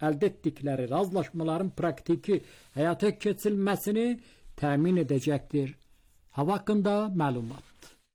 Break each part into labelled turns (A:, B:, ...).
A: əldə etdikləri razılaşmaların praktiki həyata keçirilməsini təmin edəcəkdir. Hava haqqında məlumat.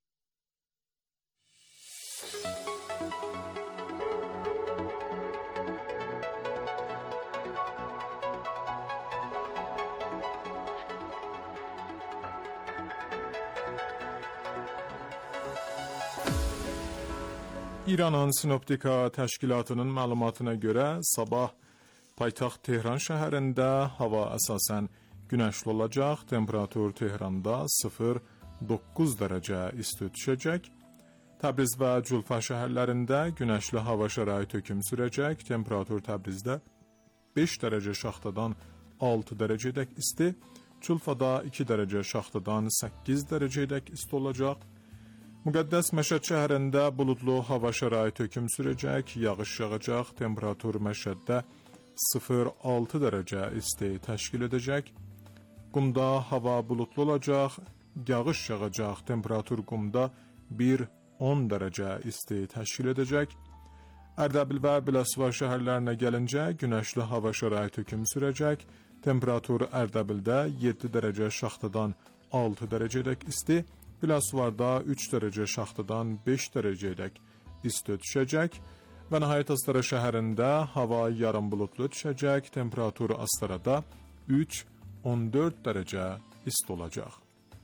B: İranın Sinoptika təşkilatının məlumatına görə sabah paytaxt Tehran şəhərində hava əsasən günəşli olacaq. Temperatur Tehranda 0-9 dərəcə isti düşəcək. Təbriz və Culfa şəhərlərində günəşli hava şəraiti hökm sürəcək. Temperatur Təbrizdə 5 dərəcə şaxtadan 6 dərəcədək isti, Culfada 2 dərəcə şaxtadan 8 dərəcədək isti olacaq. Müqəddəs Məşəd şəhərində buludlu hava şəraiti hökm sürəcək, yağış yağacaq. Temperatur Məşəddə 0-6 dərəcə isti təşkil edəcək. Qumda hava buludlu olacaq, yağış yağacaq. Temperatur Qumda 1-10 dərəcə isti təşkil edəcək. Ərdəbil və Biləsuvar şəhərlərinə gəlincə günəşli hava şəraiti hökm sürəcək. Temperatur Ərdəbildə 7 dərəcə şaxtadan 6 dərəcədək isti, Biləsuvarda 3 dərəcə şaxtadan 5 dərəcədək isti düşəcək və nəhayət Astara şəhərində hava yarım buludlu düşəcək. Temperatur Astarada 3-14 dərəcə isti olacaq.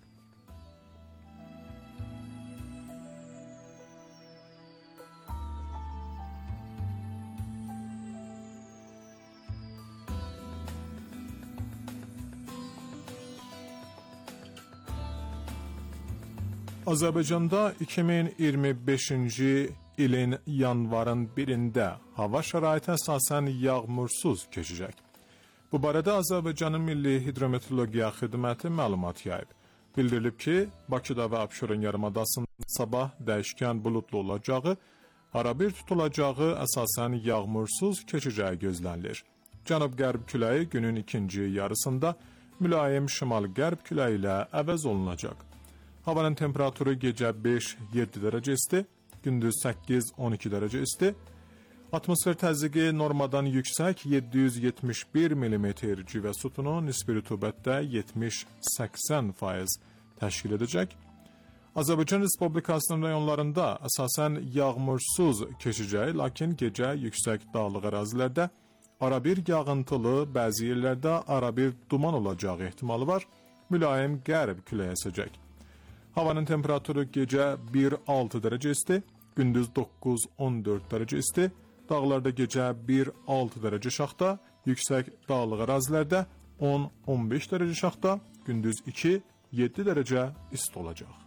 B: Azərbaycanda 2025-ci ilin yanvarın 1-də hava şəraiti əsasən yağmursuz keçəcək. Bu barədə Azərbaycanın Milli Hidrometeorologiya Xidməti məlumat yayıb. Bildirilib ki, Bakıda və Abşeron yarımadasında sabah dəyişkən buludlu olacağı, arabir tutulacağı, əsasən yağmursuz keçəcəyi gözlənilir. Cənub-qərb küləyi günün ikinci yarısında mülayim şimal-qərb küləyi ilə əvəz olunacaq. Havanın temperaturu gecə 5-7 dərəcə isti, gündüz 8-12 dərəcə isti. Atmosfer təzyiqi normadan yüksək 771 mm civə sütunu, nisbi rütubətdə 70-80% təşkil edəcək. Azərbaycan Respublikasının rayonlarında əsasən yağmursuz keçəcək, lakin gecə yüksək dağlıq ərazilərdə arabir yağıntılı, bəzi yerlərdə arabir duman olacağı ehtimalı var. Mülayim qərb küləyi əsəcək. Havanın temperaturu gecə 1-6 dərəcə isti, gündüz 9-14 dərəcə isti, dağlarda gecə 1-6 dərəcə şaxta, yüksək dağlıq ərazilərdə 10-15 dərəcə şaxta, gündüz 2-7 dərəcə isti olacaq.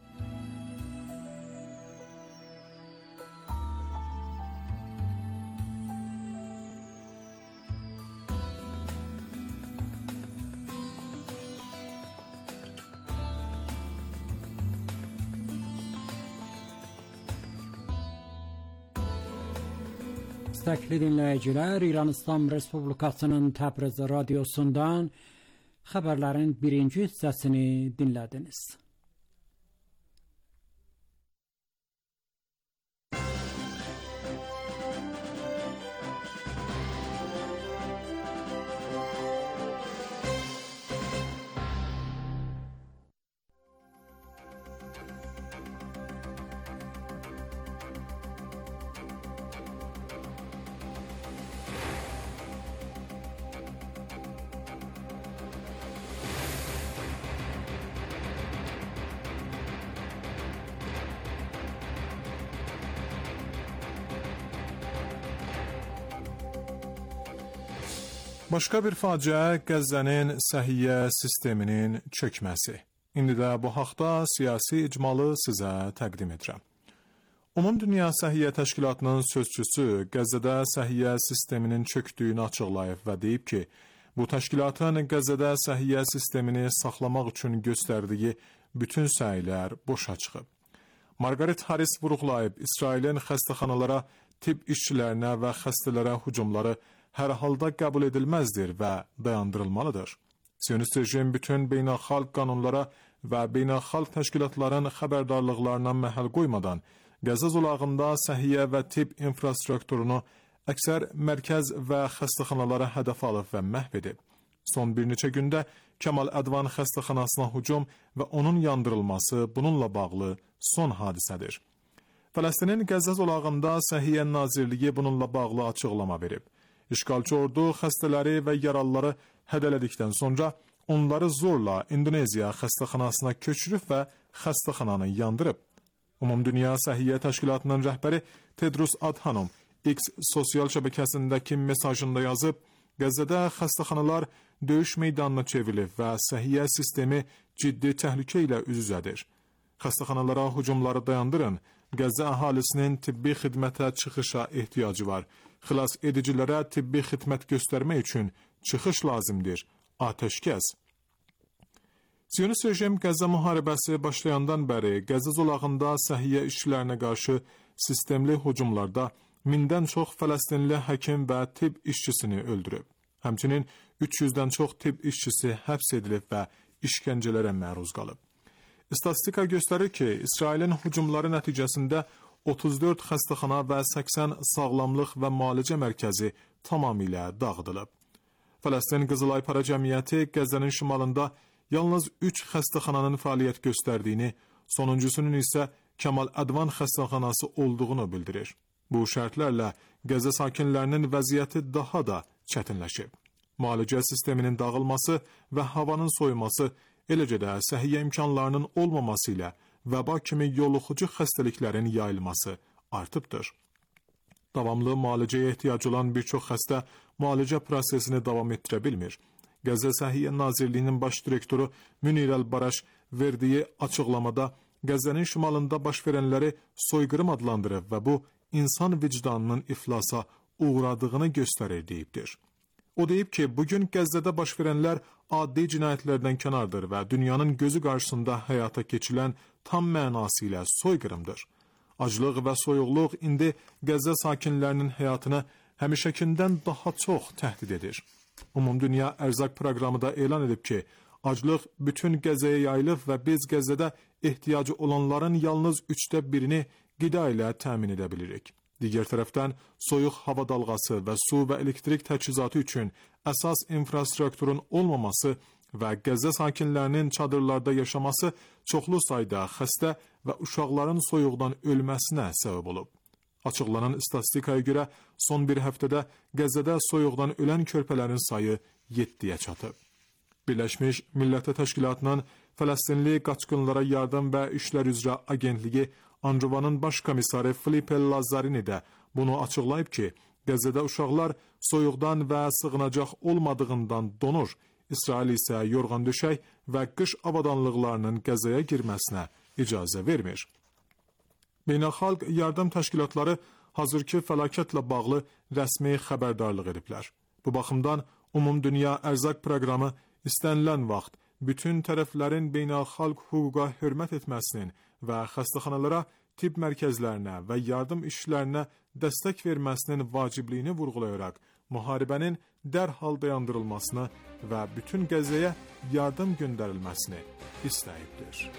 A: Müstəqli dinləyicilər, İran İslam Respublikasının Təbriz radiosundan xəbərlərin birinci hissəsini dinlədiniz.
B: Başqa bir faciə Qəzzənin səhiyyə sisteminin çökməsi. İndi də bu haqda siyasi icmalı sizə təqdim edirəm. Ümumdünya Səhiyyə Təşkilatının sözçüsü Qəzzədə səhiyyə sisteminin çökdüyünü açıqlayıb və deyib ki, bu təşkilatın Qəzzədə səhiyyə sistemini saxlamaq üçün göstərdiyi bütün səylər boşa çıxıb. Margaret Harris vurğulayıb, İsrailin xəstəxanalara, tibb işçilərinə və xəstələrə hücumları hər halda qəbul edilməzdir və dayandırılmalıdır. Siyonist rejim bütün beynəlxalq qanunlara və beynəlxalq təşkilatların xəbərdarlıqlarına məhəl qoymadan Qəzza zolağında səhiyyə və tibb infrastrukturunu əksər mərkəz və xəstəxanalara hədəf alıb və məhv edib. Son bir neçə gündə Kemal Ədvan xəstəxanasına hücum və onun yandırılması bununla bağlı son hadisədir. Fələstinin Qəzza zolağında Səhiyyə Nazirliyi bununla bağlı açıqlama verib. İşğalçı ordu xəstələri və yaralıları hədələdikdən sonra onları zorla İndoneziya xəstəxanasına köçürüb və xəstəxananı yandırıb. Ümumdünya Səhiyyə Təşkilatının rəhbəri Tedros Adhanom X sosial şəbəkəsindəki mesajında yazıb, Qəzzədə xəstəxanalar döyüş meydanına çevrilib və səhiyyə sistemi ciddi təhlükə ilə üz-üzədir. Xəstəxanalara hücumları dayandırın, Qəzzə əhalisinin tibbi xidmətə çıxışa ehtiyacı var. Xilas edicilərə tibbi xidmət göstərmək üçün çıxış lazımdır. Atəşkəs. Siyonist rejim Qəzza müharibəsi başlayandan bəri Qəzza zolağında səhiyyə işçilərinə qarşı sistemli hücumlarda 1000-dən çox Fələstinli həkim və tibb işçisini öldürüb. Həmçinin 300-dən çox tibb işçisi həbs edilib və işgəncələrə məruz qalıb. İstatistika göstərir ki, İsrailin hücumları nəticəsində 34 xəstəxana və 80 sağlamlıq və müalicə mərkəzi tamamilə dağıdılıb. Fələstin Qızılay Para Cəmiyyəti Qəzzənin şimalında yalnız 3 xəstəxananın fəaliyyət göstərdiyini, sonuncusunun isə Kemal Ədvan xəstəxanası olduğunu bildirir. Bu şərtlərlə Qəzza sakinlərinin vəziyyəti daha da çətinləşib. Müalicə sisteminin dağılması və havanın soyuması, eləcə də səhiyyə imkanlarının olmaması ilə vəba kimi yoluxucu xəstəliklərin yayılması artıbdır. Davamlı müalicəyə ehtiyacı olan bir çox xəstə müalicə prosesini davam etdirə bilmir. Qəzza Səhiyyə Nazirliyinin baş direktoru Münir Əl-Baraş verdiyi açıqlamada Qəzzənin şimalında baş verənləri soyqırım adlandırıb və bu, insan vicdanının iflasa uğradığını göstərir deyibdir. O deyib ki, bugün Qəzzədə baş verənlər adi cinayətlərdən kənardır və dünyanın gözü qarşısında həyata keçirilən tam mənası ilə soyqırımdır. Aclıq və soyuqluq indi Qəzza sakinlərinin həyatını həmişəkindən daha çox təhdid edir. Ümumdünya Ərzaq Proqramı da elan edib ki, aclıq bütün Qəzzəyə yayılıb və biz Qəzzədə ehtiyacı olanların yalnız 1/3-ni qida ilə təmin edə bilirik. Digər tərəfdən, soyuq hava dalğası və su və elektrik təchizatı üçün əsas infrastrukturun olmaması və Qəzza sakinlərinin çadırlarda yaşaması çoxlu sayda xəstə və uşaqların soyuqdan ölməsinə səbəb olub. Açıqlanan istatistikaya görə son bir həftədə Qəzzədə soyuqdan ölən körpələrin sayı 7-yə çatıb. Birləşmiş Millətlər Təşkilatının Fələstinli qaçqınlara yardım və işlər üzrə agentliyi Anjuvanın baş komissarı Filipe Lazzarini də bunu açıqlayıb ki, Qəzzədə uşaqlar soyuqdan və sığınacaq olmadığından donur, İsrail isə yorğan döşək və qış avadanlıqlarının Qəzzəyə girməsinə icazə vermir. Beynəlxalq yardım təşkilatları hazırki fəlakətlə bağlı rəsmi xəbərdarlıq ediblər. Bu baxımdan Ümumdünya Ərzaq Proqramı istənilən vaxt bütün tərəflərin beynəlxalq hüquqa hörmət etməsinin və xəstəxanalara, tibb mərkəzlərinə və yardım işçilərinə dəstək verməsinin vacibliyini vurğulayaraq müharibənin dərhal dayandırılmasını və bütün Qəzzəyə yardım göndərilməsini istəyibdir.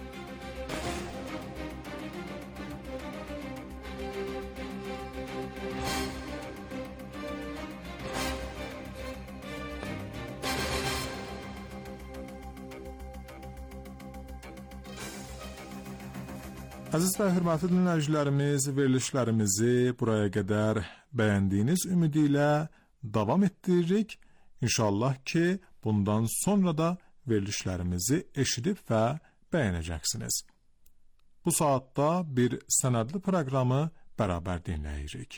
B: Əziz və hörmətli dinləyicilərimiz, verilişlərimizi buraya qədər bəyəndiyiniz ümidi ilə davam etdiririk. İnşallah ki, bundan sonra da verilişlərimizi eşidib və bəyənəcəksiniz. Bu saatda bir sənədli proqramı bərabər dinləyirik.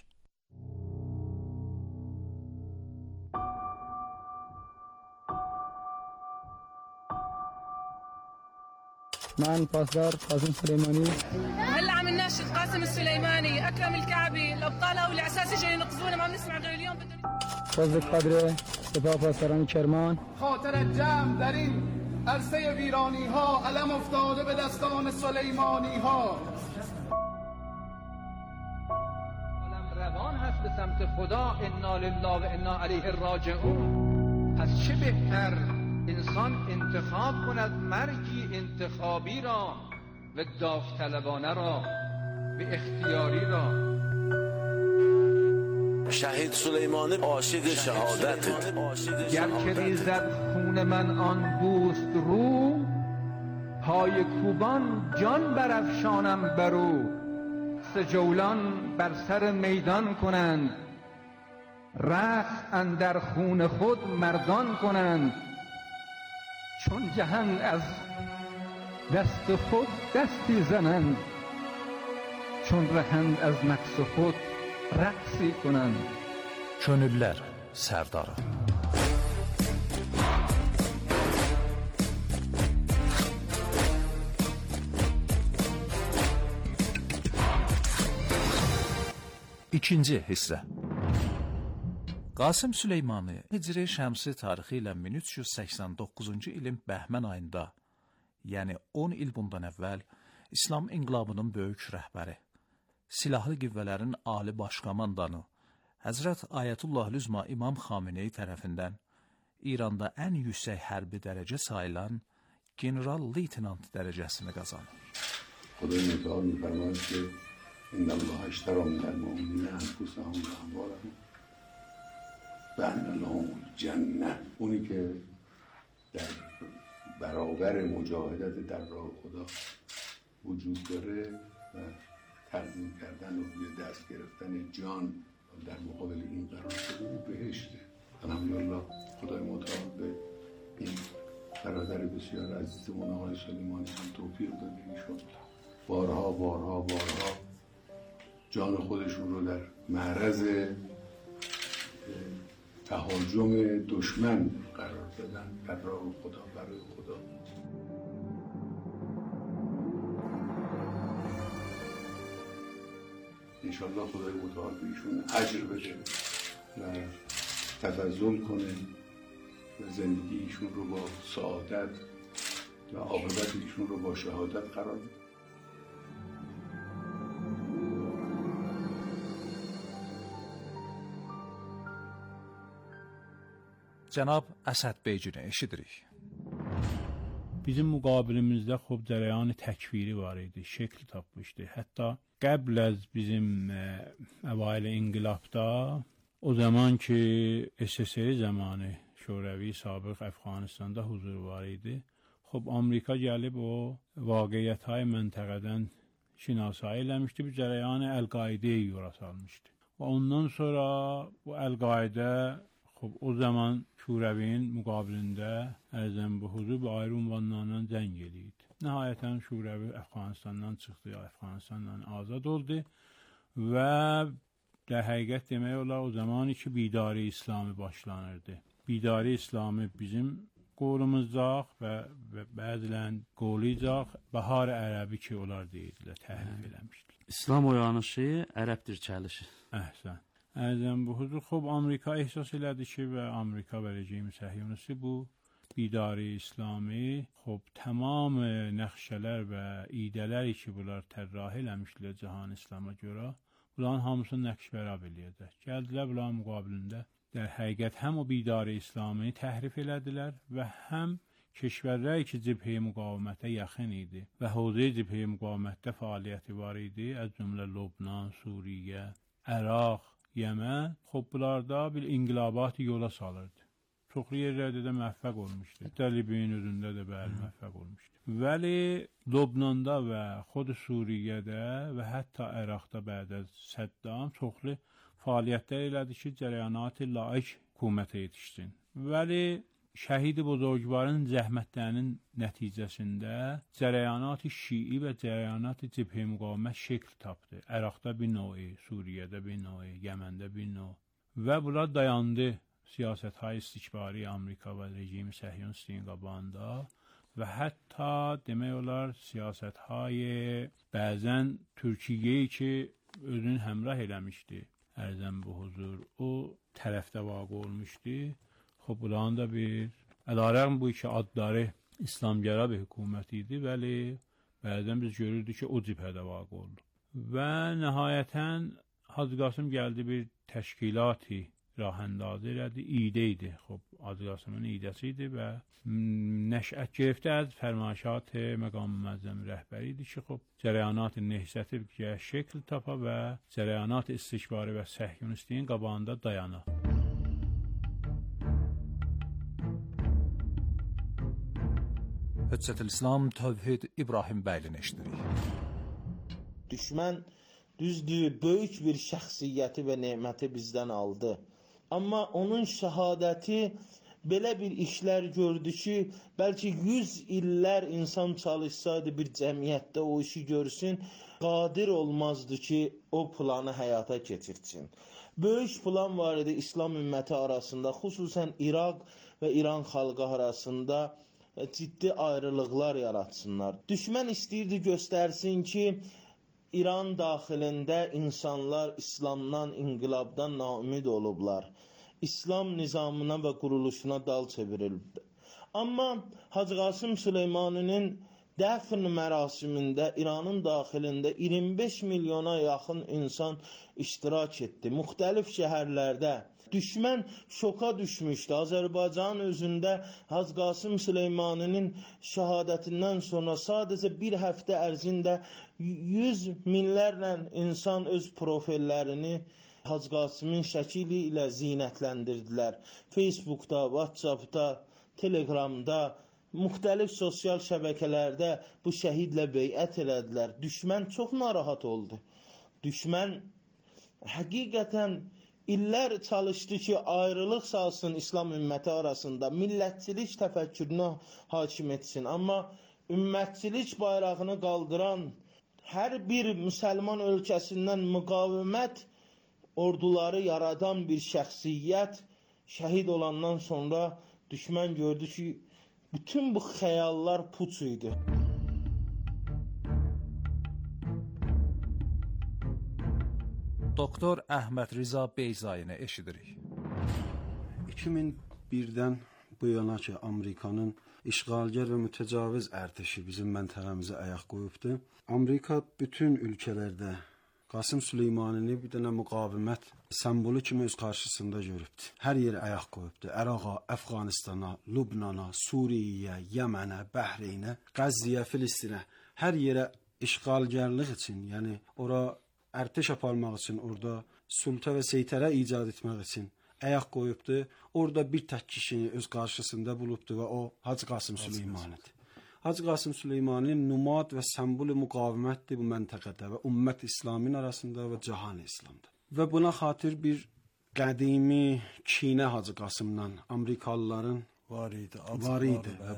C: من پاسدار قاسم سليماني
D: هلا عم نناشد قاسم السليماني اكرم الكعبي الابطال او الاساسي جاي ينقذونا ما بنسمع غير اليوم
C: فضل قدر سپاه پاسداران کرمان
E: خاطر جمع در این عرصه ویرانی ها علم افتاده به دستان سلیمانی ها
F: عالم روان هست به سمت خدا انا لله و انا علیه راجعون. پس چه بهتر انسان انتخاب کند مرگی انتخابی را و داوطلبانه را و اختیاری را.
G: شهید سلیمانی عاشق شهادت،
F: گر که ریزد خون من آن دوست رو، پای کوبان جان برافشانم برو. سجولان بر سر میدان کنند، رقص اندر خون خود مردان کنند. چون جهان از دست خود دستی زنند، چون رهند از نفس خود rəqs کنند.
H: Könüller sərdarı. İkinci hissə. Qasım Süleymanı Hicri Şəmsi tarixi ilə 1389-cu ilin Bəhmən ayında, yəni 10 il bundan əvvəl İslam inqilabının böyük rəhbəri, silahlı qüvvələrin ali başkomandanı Həzrət Ayətullah Lüzma İmam Xameneyi tərəfindən İranda ən yüksək hərbi dərəcə sayılan general-leytenant dərəcəsini qazanır.
I: Xuday Mütəal müfərmaz ki, İnnəllaha iştəra minəl müminə ənfusəhum və əmvaləhum və ennələhumul cənnə. اونی که در برابر مجاهدت در راه خدا وجود داره و تقدیم کردن و روی دست گرفتن جان در مقابل این قرار شده و بهشته. الحمدلله خدای متعال به این برادر بسیار عزیزمون آقای سلیمانی هم توفیق داده. ایشون بارها جان خودشون رو در معرض تهاجم دشمن قرار دادن در راه خدا، برای خدا. انشالله خدای متعال به ایشون اجر بده و تفضل کنه و زندگی ایشون رو با سعادت و عاقبت ایشون رو با شهادت قرار بده.
H: Cənab Əsəd Beycini eşidirik.
J: Bizim müqabilimizdə xub cərəyanı təkfiri var idi, şəkli tapmışdı. Hətta qəbl az bizim əvailə inqilabda, o zaman ki SSR zamanı şorəvi sabiq Əfqanistanda huzur var idi. Xub Amerika gəlib o vaqiyyətay məntəqədən şinasayı eləmişdi, bu cərəyanı Əl-Qaide'yi yola salmışdı. Və ondan sonra bu Əl-Qaidə o zaman Şurəvinin müqabilində ərzən bu huzur və ayrı ünvanlarla cəng eləyirdi. Nəhayətən Şurəvi Əfqanistandan çıxdı, Əfqanistandan azad oldu və در həqiqət demək olar o zaman ki bidari İslami başlanırdı. Bidari İslami bizim qolumuzdaq və bəzilən qolayacaq Bahar Ərəbi ki onlar deyirlər, təhrif eləmişdir.
K: İslam oyanışı ərəb dirçəlişi.
J: Əhsən. Ərzən bu huzur xub Amerika ehsas elədi ki və Amerika və rejimi səhyonisi bu bidari İslami xub tamam nəxşələr və idələr ki bunlar tərrah eləmişdilər cahan İslama görə, bunların hamısını nəqşbərab eləyəcək. Gəldilər bunların müqabilində در həqiqət həm o bidari İslami təhrif elədilər və həm keşvərlər ki cibhə müqavimətə yaxın idi və hozə cibhə müqavimətdə fəaliyyəti var idi, az cümlə Lübnan, Suriyə, Əraq, Yəmən, xub bunlarda bir inqilabat yola salırdı. Çoxlu yerlərdə də məhvəq olmuşdu. Hətta Libya'nın özündə də bəli məhvəq olmuşdu. Vəli Lübnanda və xud Suriyədə və hətta Əraqda bədə Səddam çoxlu fəaliyyətlər elədi ki, cərəyanat-ı laik hökumətə yetişsin. Vəli şəhid-i buzurgvarın zəhmətlərinin nəticəsində cərəyanat-ı şii və cərəyanat-ı cibhə müqavimət şəkl tapdı. Əraqda bir növ, Suriyədə bir növ, Yəməndə bir növ. Və bunlar dayandı siyasət-hay istikbari Amerika və rejimi səhyonistiyin qabağında və hətta demək olar siyasət-hay bəzən Türkiyəyi ki özünü həmrah eləmişdi. Ərzən bu huzur o tərəfdə vaqe olmuşdu. Xub bunların da bir əlarəğm bu iki adları İslamgərə bir hökumət idi, vəli bəzən biz görürdük ki o cibhədə vaqe oldu. Və nəhayətən Hacı Qasım gəldi bir təşkilati rah əndazı elədi, idə idi. Xub, Hacı Qasımın idəsi idi və nəşət گرفته از فرمایشات مقام معظم rəhbəri idi ki, xub, cərəyanat-ı nehsəti şəkil tapa və cərəyanat istikbari və səhyunistliyin qabağında dayana.
H: Hüccətül-İslam Tövhid İbrahim bəylini eşidirik.
L: Düşmən düzdür, böyük bir şəxsiyyəti və neməti bizdən aldı. Amma onun şəhadəti belə bir işlər gördü ki, bəlkə 100 illər insan çalışsaydı bir cəmiyyətdə o işi görsün, qadir olmazdı ki, o planı həyata keçirsin. Böyük plan var idi İslam ümməti arasında, xüsusən İraq və İran xalqı arasında ciddi ayrılıqlar yaratsınlar. Düşmən istəyirdi göstərsin ki, İran daxilində insanlar İslamdan, inqilabdan naümid olublar. İslam nizamına və quruluşuna dal çevirildi. Amma Hacı Qasım Süleymaninin dəfn mərasimində İranın daxilində 25 milyona yaxın insan iştirak etdi. Müxtəlif şəhərlərdə. Düşmən şoka düşmüşdü. Azərbaycan özündə Hacı Qasım Süleymaninin şəhadətindən sonra sadəcə bir həftə ərzində 100 minlərlə insan öz profillərini Hacı Qasımın şəkili ilə zinətləndirdilər. Facebookda, WhatsAppda, Telegramda, müxtəlif sosial şəbəkələrdə bu şəhidlə beyət elədilər. Düşmən çox narahat oldu. Düşmən həqiqətən illər çalışdı ki, ayrılıq salsın İslam ümməti arasında, millətçilik təfəkkürünü hakim etsin. Amma ümmətçilik bayrağını qaldıran hər bir müsəlman ölkəsindən müqavimət orduları yaradan bir şəxsiyyət şəhid olandan sonra düşmən gördü ki, bütün bu xəyallar puç idi.
H: Doktor Əhməd Rıza Beyzayini eşidirik.
M: 2001-dən bu yana ki, Amerikanın işğalgər və mütəcaviz ərtişi bizim məntəqəmizə ayaq qoyubdu. Amerika bütün ölkələrdə Qasım Süleymanini bir dənə müqavimət sembolü kimi öz qarşısında görübdü. Hər yerə ayaq qoyubdu. Əraqa, Əfqanistana, Lübnana, Suriyyə, Yəmənə, Bəhreynə, Qəzziyə, Filistinə, hər yerə işğalgərlik üçün, yəni ora ərtəş aparmaq üçün, orada sulta və seytərə icad etmək üçün ayaq qoyubdu. Orada bir tək kişini öz qarşısında bulubdu və o Hacı Qasım Süleymanidir. Hacı Qasım Süleymaninin numad və sembolü müqavimətdir bu məntəqədə və ümmət İslamın arasında və cahan İslamda. Və buna xatir bir qədimi kinə Hacı Qasımdan Amerikalıların var idi və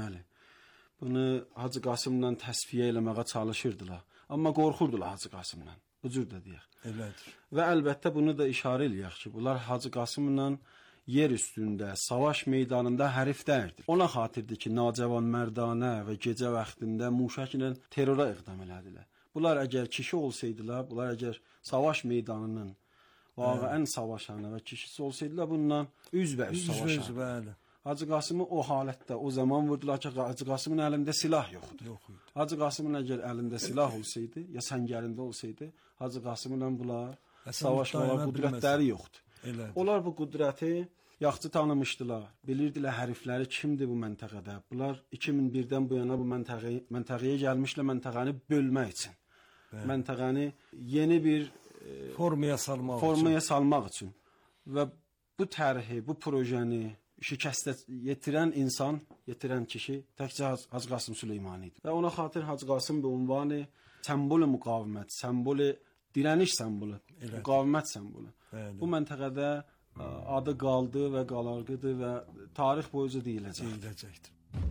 M: bunu Hacı Qasımdan təsfiyə eləməyə çalışırdılar. Amma qorxurdular Hacı Qasımdan. Bu cür də deyək. Elədir. Və əlbəttə bunu da işarə eləyək ki, bunlar Hacı Qasımla yer üstündə, savaş meydanında həriflərdir. Ona xatirdir ki, nacavan mərdanə və gecə vaxtında muşəklə terrora iqdam elədilər. Bunlar əgər kişi olsaydılar, bunlar əgər savaş meydanının vaqəən savaşanı və kişisi olsaydılar, bundan üzbəüz savaşanı. Hacı Qasımı o halətdə, o zaman vurdular ki, Hacı Qasımın əlində silah yoxdur. Hacı Qasımın əgər əlində silah olsaydı, ya səngərində olsaydı, Hacı Qasımla bunlar savaşmağa qüdrətləri yoxdur. Onlar bu qüdrəti yaxşı tanımışdılar, bilirdilər hərifləri kimdir bu məntəqədə. Bunlar 2001-dən bu yana bu məntəqəyə gəlmişlər məntəqəni bölmək üçün. Məntəqəni yeni bir formaya salmaq üçün. Və bu tərhi, bu projəni şikəstə yetirən insan, yetirən kişi təkcə Hacı Qasım Süleymani idi. Və ona xatir Hacı Qasım bu ünvanı sembolü müqavimət, sembolü dirəniş sembolü, müqavimət sembolü. Bu məntəqədə adı qaldı və qalarqıdır və tarix boyunca deyiləcəkdir.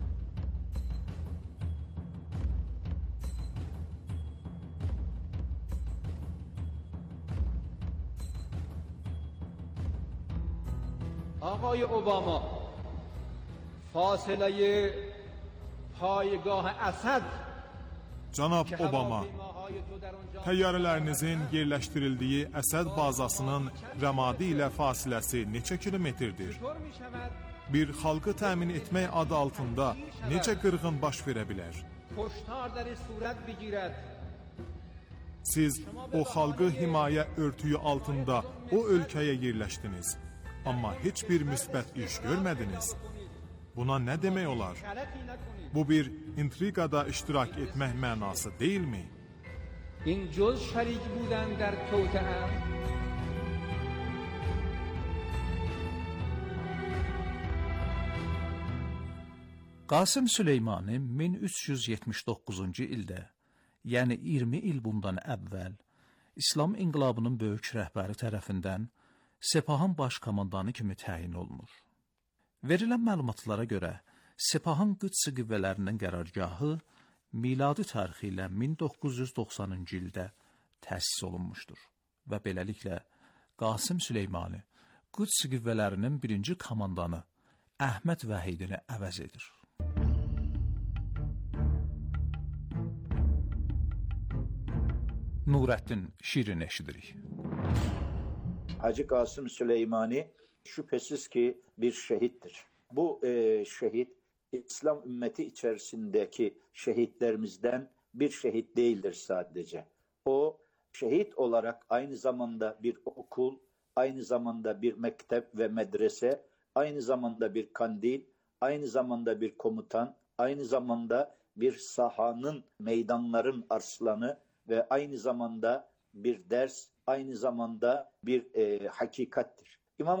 F: آقای اوباما فاصله پایگاه اسد
B: Cənab Obama, təyyarələrinizin yerləşdirildiyi Əsəd bazasının Rəmadi ilə fasiləsi neçə kilometrdir? Bir xalqı təmin etmək adı altında necə qırğın baş verə bilər? Siz o xalqı himayə örtüyü altında o ölkəyə yerləşdiniz. amma heç bir müsbət iş görmədiniz. Buna nə demək olar? Bu bir intriqada iştirak etmək mənası deyilmi?
F: این جز شریک بودن در توطئه
H: Qasım Süleymani 1379-cu ildə, yəni 20 il bundan əvvəl, İslam inqilabının böyük rəhbəri tərəfindən Sepahın baş komandanı kimi təyin olunur. Verilən məlumatlara görə, Sepahın Qüds qüvvələrinin qərargahı miladi tarixi ilə 1990-cı ildə təsis olunmuşdur və beləliklə Qasım Süleymani Qüds qüvvələrinin birinci komandanı Əhməd Vəhidini əvəz edir. Nurettin Şirin eşidirik.
N: Hacı Kasım Süleymani şüphesiz ki bir şehittir. Bu şehit İslam ümmeti içerisindeki şehitlerimizden bir şehit değildir sadece. O şehit olarak aynı zamanda bir okul, aynı zamanda bir mektep ve medrese, aynı zamanda bir kandil, aynı zamanda bir komutan, aynı zamanda bir sahanın, meydanların arslanı ve aynı zamanda bir ders, aynı zamanda bir hakikattir. İmam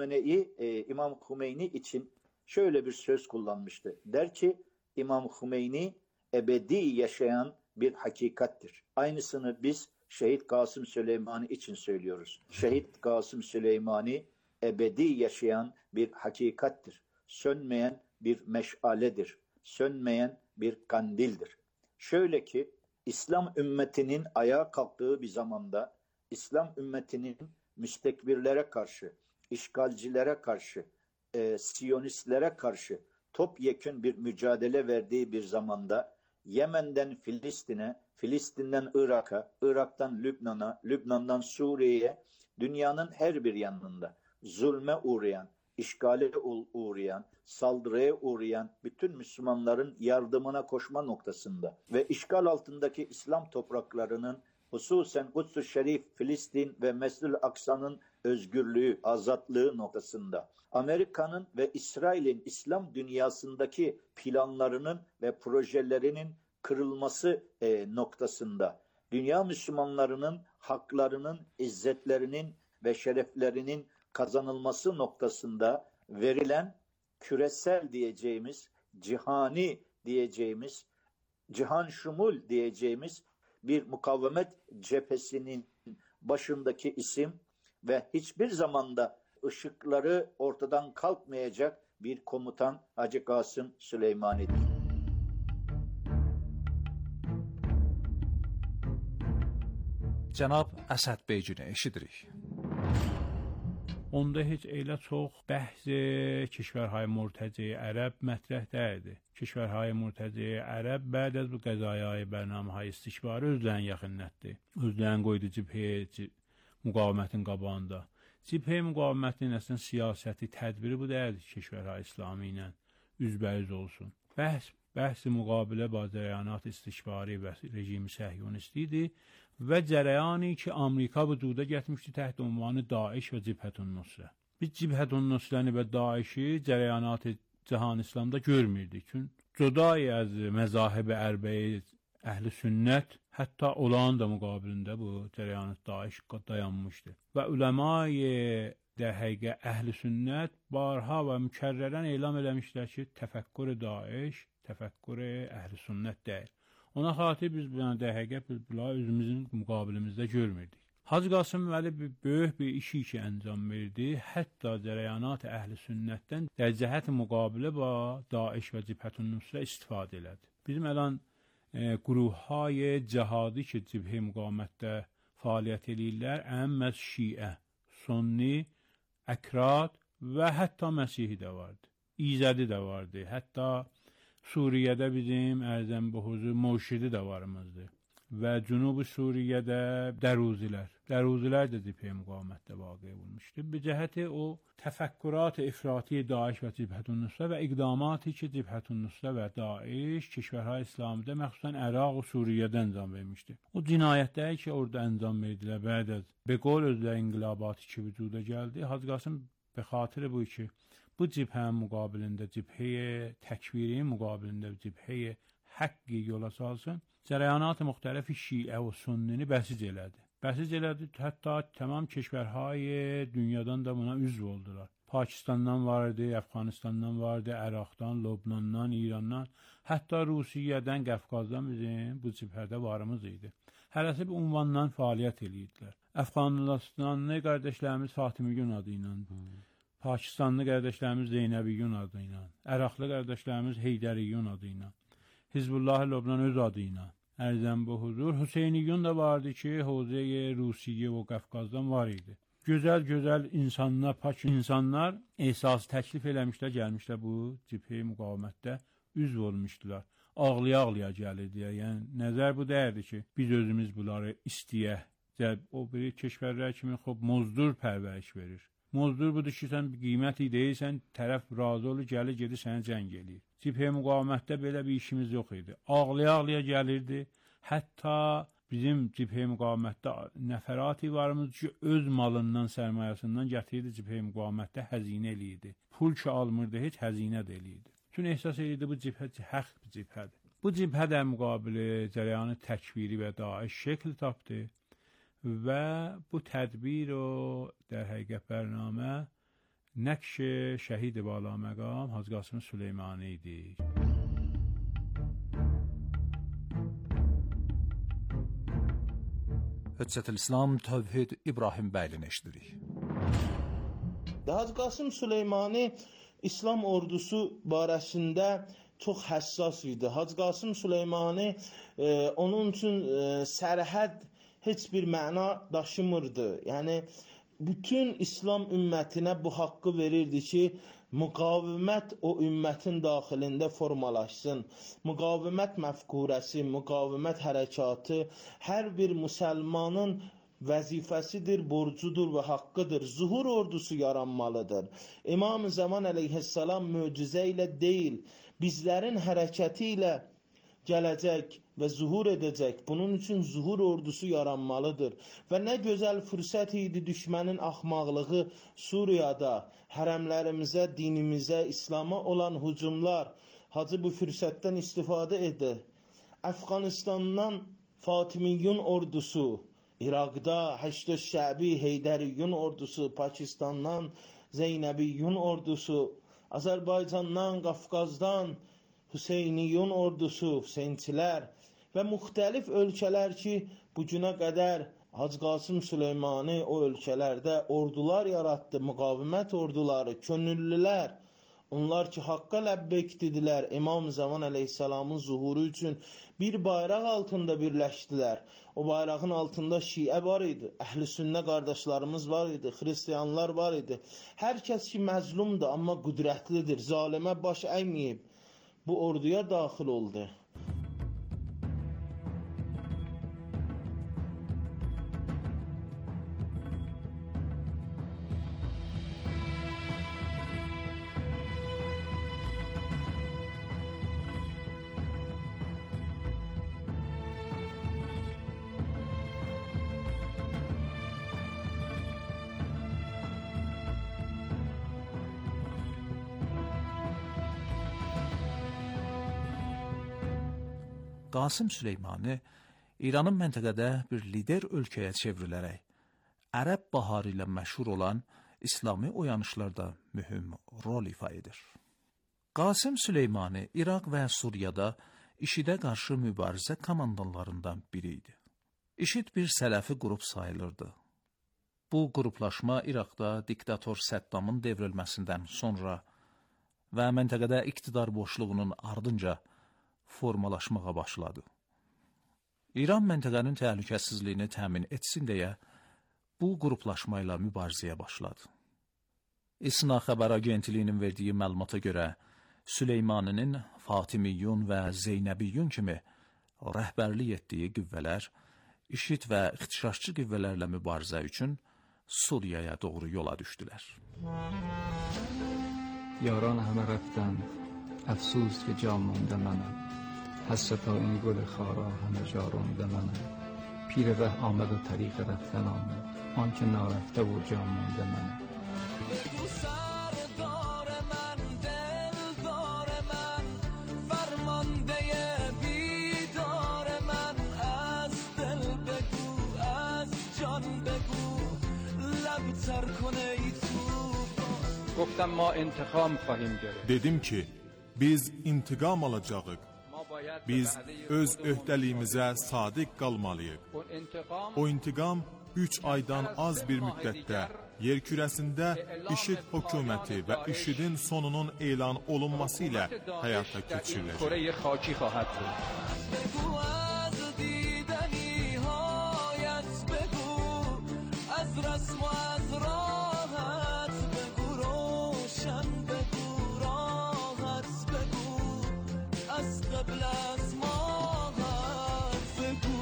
N: Hümeyni için şöyle bir söz kullanmıştı. Der ki İmam Hümeyni ebedi yaşayan bir hakikattir. Aynısını biz Şehit Kasım Süleymani için söylüyoruz. Şehit Kasım Süleymani ebedi yaşayan bir hakikattir. Sönmeyen bir meşaledir. Sönmeyen bir kandildir. Şöyle ki İslam ümmetinin ayağa kalktığı bir zamanda İslam ümmetinin müstekbirlere karşı, işgalcilere karşı, Siyonistlere karşı topyekün bir mücadele verdiği bir zamanda Yemen'den Filistin'e, Filistin'den Irak'a, Irak'tan Lübnan'a, Lübnan'dan Suriye'ye dünyanın her bir yanında zulme uğrayan, işgale uğrayan, saldırıya uğrayan bütün Müslümanların yardımına koşma noktasında ve işgal altındaki İslam topraklarının hususen Kuds-ı Şerif, Filistin ve Mescid-i Aksa'nın özgürlüğü, azatlığı noktasında Amerika'nın ve İsrail'in İslam dünyasındaki planlarının ve projelerinin kırılması noktasında dünya Müslümanlarının haklarının, izzetlerinin ve şereflerinin kazanılması noktasında verilen küresel diyeceğimiz, cihani diyeceğimiz, cihan şumul diyeceğimiz bir mukavemet cephesinin başındaki isim ve hiçbir zamanda ışıkları ortadan kalkmayacak bir komutan Hacı Kasım Süleymani'dir.
H: Cənab Əsəd Beycini eşidirik.
J: Onda heç elə çox bəhs kişvərhay murtəci ərəb mətrəh deyildi. Kişvərhay murtəci ərəb bəd az bu qəzayay bərnaməhay istikbarı özlərini yaxınlətdi. Özlərini qoydu cibhə müqavimətin qabağında. Cibhə müqavimətinin əslən siyasəti, tədbiri bu deyildi ki, kişvərhay İslami ilə üzbəüz olsun. Bəhs-i müqabilə ba cərəyanat istikbari və rejimi səhyonisti idi və cərəyani ki, Amerika vücuda getmişdi təhت ünvanı Daeş və Cibhətun Nusrə. Biz Cibhətun Nusrəni və Daeşi cərəyanat Cahan İslamda görmürdik. Çünki cüdai az məzahib-i ərbəyi əhl-i sünnət hətta olan da müqabilində bu cərəyanat Daeş dayanmışdı. Və uləma-i dəqiqə əhl-i sünnət barha və mükərrərən elam eləmişlər ki, təfəkkür Daeş, təfəkkür əhl-i sünnət deyil. Ona xatir biz dəqiqə özümüzün müqabilimizdə görmürdik. Hacı Qasım Vəli böyük bir işi ki əncam verdi. Hətta cərəyanat əhl-i sünnətdən der cəhət müqabilə ba Daeş və Cibhətun Nusrə istifadə elədi. Bizim əlan quruvhay cihadi ki cibhə müqamətdə fəaliyyət eləyirlər, əhəmməz şiə, sunni, əkrad və hətta Məsihi də vardı. İzədi də vardı. Hətta Suriyədə bizim ərzəm bu huzur mürşidi də varımızdır. Və Cünubi Suriyədə dəruzilər. Dəruzilər də cibhə müqamətdə vaqe olmuşdur. Bir cəhəti o təfəkkürat-ı ifrati Daeş və Cibhətun Nusrə və iqdamatı ki Cibhətun Nusrə və Daeş kişvərhay İslamda məxsusən Əraq və Suriyədə əncam vermişdir. O cinayətləri ki orada əncam verdilər bəd az Beqol özlə inqilabatı ki vücuda gəldi. Hacı Qasım به خاطر bu ki, bu cibhənin müqabilində cibhəyə təkvirin müqabilində cibhəyə haqqı yola salsın, cərəyanat müxtəlif şiə və sünnini bəsiz elədi. Bəsiz elədi, hətta tamam keşvərhay dünyadan da buna üzv oldular. Pakistandan vardı, Əfqanistandan vardı, Əraqdan, Lübnandan, İrandan, hətta Rusiyədən, Qafqazdan bizim bu cibhədə varımız idi. Hərəsi bir ünvandan fəaliyyət edirdilər. Əfqanistanlı qardaşlarımız Fatimiyun adı ilə, Pakistanlı qardaşlarımız Zeynəbiyun adı ilə, Əraqlı qardaşlarımız Heydəriyun adı ilə, Hizbullah Lübnan öz adı ilə, ərzən bu huzur, Hüseyniyun da vardı ki, Hozey Rusiyə və Qafqazdan var idi. Gözəl insanlar, pak insanlar ehsası təklif eləmişlər, gəlmişlər bu cibhə müqavimətdə üzv olmuşdular. Ağlaya-ağlaya gəlirdilər. Yəni, nəzər bu dəyərdi ki, biz özümüz bunları istəyək. O biri keşvərlər kimi mozdur pərvəriş verir. Mozdur budur ki, sən bir qiyməti deyirsən, tərəf razı olur, gəlir, gedir, sənə cəng eləyir. Cibhə müqavimətdə belə bir işimiz yox idi. Ağlaya-ağlaya gəlirdi. Hətta bizim cibhə müqavimətdə nəfərati varımız ki, öz malından, sərmayəsindən gətirirdi cibhə müqavimətdə həzinə eləyirdi. Pul ki almırdı, heç həzinə də eləyirdi. Çünki ehsas edirdi, bu cibhə haqq bir cibhədir. Bu cibhə də müqabili cərəyanı təkviri və Daeş şəkil tapdı və bu tədbir o در həqiqət bərnamə nəqş şəhid بالا məqam Hacı Qasım Süleymani idi.
H: Hüccətül-İslam Tövhid İbrahim bəylini eşidirik.
L: Hacı Qasım Süleymani İslam ordusu barəsində çox həssas idi. Hacı Qasım Süleymani onun üçün sərhəd heç bir məna daşımırdı. Yəni bütün İslam ümmətinə bu haqqı verirdi ki, müqavimət o ümmətin daxilində formalaşsın. Müqavimət məfkurəsi, müqavimət hərəkatı hər bir müsəlmanın vəzifəsidir, borcudur və haqqıdır. Zuhur ordusu yaranmalıdır. İmam-ı Zaman əleyhissalam möcüzə ilə deyil, bizlərin hərəkəti ilə gələcək və zuhur edəcək. Bunun üçün zuhur ordusu yaranmalıdır. Və nə gözəl fürsət idi düşmənin axmaqlığı Suriyada, hərəmlərimizə, dinimizə, İslama olan hücumlar. Hacı bu fürsətdən istifadə edir. Əfqanistandan Fatimiyun ordusu, İraqda Həşd-ü Şəbi Heydəriyun ordusu, Pakistandan Zeynəbiyun ordusu, Azərbaycandan, Qafqazdan Hüseyniyun ordusu, Hüseynçilər və müxtəlif ölkələr ki, bu günə qədər Hacı Qasım Süleymani o ölkələrdə ordular yarattı, müqavimət orduları, könüllülər. Onlar ki, haqqa ləbbeyk dedilər, İmam-ı Zaman əleyhissalamın zuhuru üçün bir bayraq altında birləşdilər. O bayrağın altında şiə var idi, əhl-i sünnə qardaşlarımız var idi, xristiyanlar var idi. Hər kəs ki, məzlumdur, amma qüdrətlidir, zalimə baş əyməyib. Bu orduya daxil oldu.
H: Qasım Süleymani İranın məntəqədə bir lider ölkəyə çevrilərək Ərəb baharı ilə məşhur olan İslami oyanışlarda mühüm rol ifa edir. Qasım Süleymani İraq və Suriyada IŞİD-ə qarşı mübarizə komandanlarından biri idi. IŞİD bir sələfi qrup sayılırdı. Bu qruplaşma İraqda diktator Səddamın devrilməsindən sonra və məntəqədə iqtidar boşluğunun ardınca formalaşmağa başladı. İran məntəqənin təhlükəsizliyini təmin etsin deyə bu qruplaşma ilə mübarizəyə başladı. İSNA xəbər agentliyinin verdiyi məlumata görə Süleymaninin Fatimiyun və Zeynəbiyun kimi rəhbərlik etdiyi qüvvələr IŞİD və ixtişaşçı qüvvələrlə mübarizə üçün Suriyaya doğru yola düşdülər.
C: Yaran همه رفتند افسوس که جا مانده منم حسرتا این گل خارا همه جا رانده منم پیر ره آمد و طریق رفتن آمد آن که نارفته و جا مانده منم
O: بگو سردار من دلدار من فرمانده بیدار من از دل بگو از جان بگو لب تر کنه ای تو
F: گفتم ما انتقام خواهیم گرفت.
B: Dedim ki biz intiqam alacağıq. Biz öz öhdəliyimizə sadiq qalmalıyıq. O intiqam 3 aydan az bir müddətdə yer kürəsində IŞİD hökuməti və IŞİDin sonunun elan olunması ilə həyata keçiriləcək.
F: کره خاکی خواهد بود.
O: بگو از دیدنی هایت بگو از رسم و از راحت بگو روشن بگو راحت بگو از قبل از ماهت بگو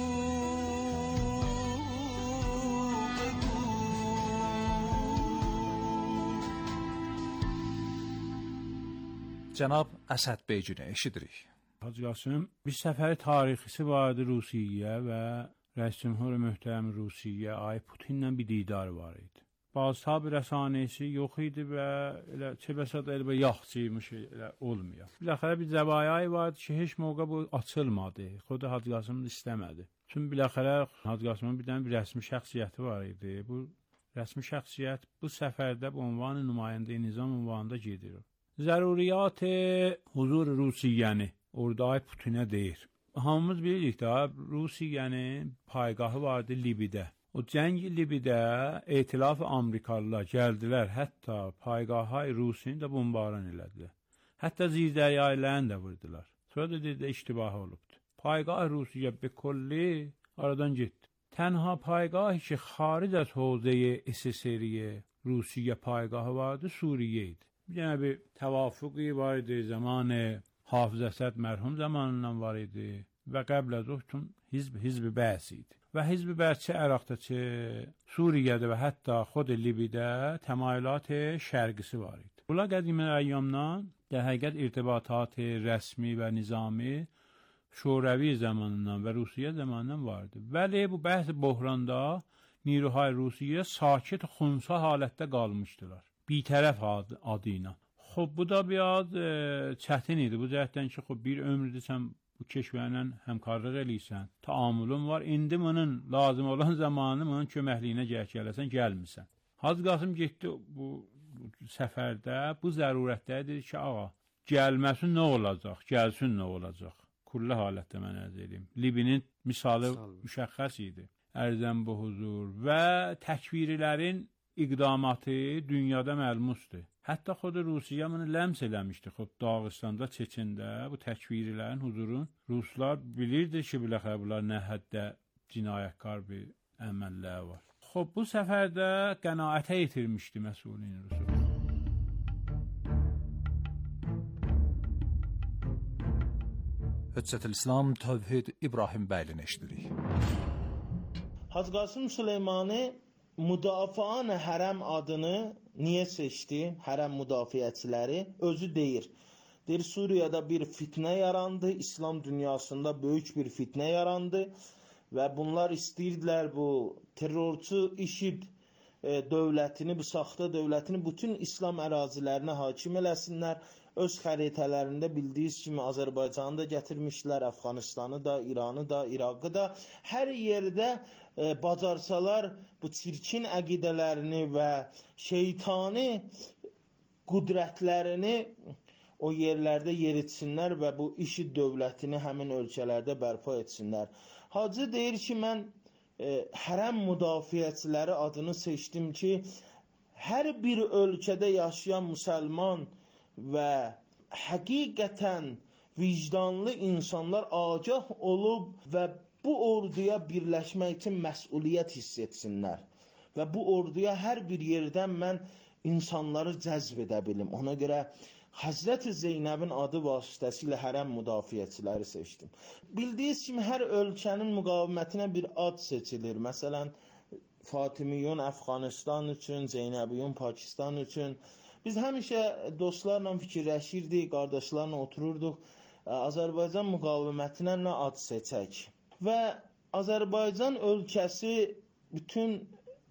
H: Cənab Əsəd Beygini eşidirik.
J: Hacı Qasım, bir səfəri tarixisi vardı Rusiyə və Rəis Cümhur Möhtərəm Rusiyə ay Putinlə bir didar var idi. Bazı rəsanəsi yox idi və elə çebəsəd elə yaxçıymış elə olmuyor. Biləxərə bir zəvayay vardı ki, heç mövqə bu açılmadı. Xoda Hacı Qasım istəmədi. Çünki biləxərə Hacı Qasımın bir dənə bir rəsmi şəxsiyyəti var idi. Bu rəsmi şəxsiyyət bu səfərdə bu ünvanı nümayəndə nizam ünvanında gedir. Zəruriyyat huzur Rusiyəni orada ay Putinə deyir. Hamımız bilirik də Rusiyənin payqahı vardı Libidə. O cəng Libidə etilaf Amerikalılar gəldilər, hətta payqahı Rusiyəni də bombaran elədilər. Hətta zirdəryaylarını da vurdular. Sonra da dedi iştibah olubdu. Payqah Rusiya bekolli aradan getdi. Tənha payqahı ki xaric az hövzəyə SSR-yə Rusiya payqahı vardı Suriyə idi. Bir dənə bir təvafuqi var idi zamanı Hafız Əsəd mərhum zamanından var idi və qəbl az o üçün Hizb-i Bəs idi. Və Hizb-i Bəs Əraqdakı Suriyədə və hətta xod Libidə təmayülat şərqisi var idi. Bunlar qədimə əyyamdan در həqiqət irtibatat rəsmi və nizami şoravi zamanından və Rusiya zamanından vardı. Vəli bu bəhs bohranda نیروهای روسیه ساکت خونسا halətdə qalmışdılar. بی‌طرف adı ilə. خب bu da biraz çətin idi. Bu cəhətdən ki, xub bir ömrüdür sən bu keşvərlə həmkarlıq eləyirsən. Taamülün var. İndi bunun lazım olan zamanı bunun köməkliyinə gələsən, gəlmirsən. Hacı Qasım getdi bu səfərdə bu zərurətdədir ki, ağa, gəlməsin nə olacaq, gəlsin nə olacaq. Kulli halətdə mən ərz edeyim. Libinin misalı müşəxxəs idi. Ərzəm bu huzur və təkvirilərin iqdamatı dünyada məlmusdur. Hətta xod Rusiya bunu ləms eləmişdi. Xod Dağıstanda, Çeçində bu təkvirilərin huzurun Ruslar bilirdi ki, biləxər bunlar nə həddə cinayətkar bir əməllər var. Xod bu səfərdə qənaətə yetirmişdi məsulin Rusu.
H: Hüccətül-İslam Tövhid İbrahim bəylini eşidirik.
L: Hacı Qasım Süleymani müdafian hərəm adını niyə seçdi? Hərəm müdafiəçiləri özü deyir. Deyir, Suriyada bir fitnə yarandı, İslam dünyasında böyük bir fitnə yarandı və bunlar istəyirdilər bu terrorçu IŞİD dövlətini, bu saxta dövlətini bütün İslam ərazilərinə hakim eləsinlər. Öz xəritələrində bildiyiniz kimi Azərbaycanı da gətirmişlər, Əfqanistanı da, İranı da, Iraqı da. Hər yerdə bacarsalar bu çirkin əqidələrini və şeytani qüdrətlərini o yerlərdə yeritsinlər və bu IŞİD dövlətini həmin ölkələrdə bərpa etsinlər. Hacı deyir ki, mən hərəm müdafiəçiləri adını seçdim ki, hər bir ölkədə yaşayan müsəlman və həqiqətən vicdanlı insanlar agah olub və bu orduya birləşmək üçün məsuliyyət hiss etsinlər. Və bu orduya hər bir yerdən mən insanları cəzb edə bilim. Ona görə Həzrət Zeynəbin adı vasitəsilə hərəm müdafiəçiləri seçdim. Bildiyiniz kimi hər ölkənin müqavimətinə bir ad seçilir. Məsələn, Fatimiyun Əfqanistan üçün, Zeynəbiyun Pakistan üçün. Biz həmişə dostlarla fikirləşirdik, qardaşlarla otururduq. Azərbaycan müqavimətinə nə ad seçək? Və Azərbaycan ölkəsi bütün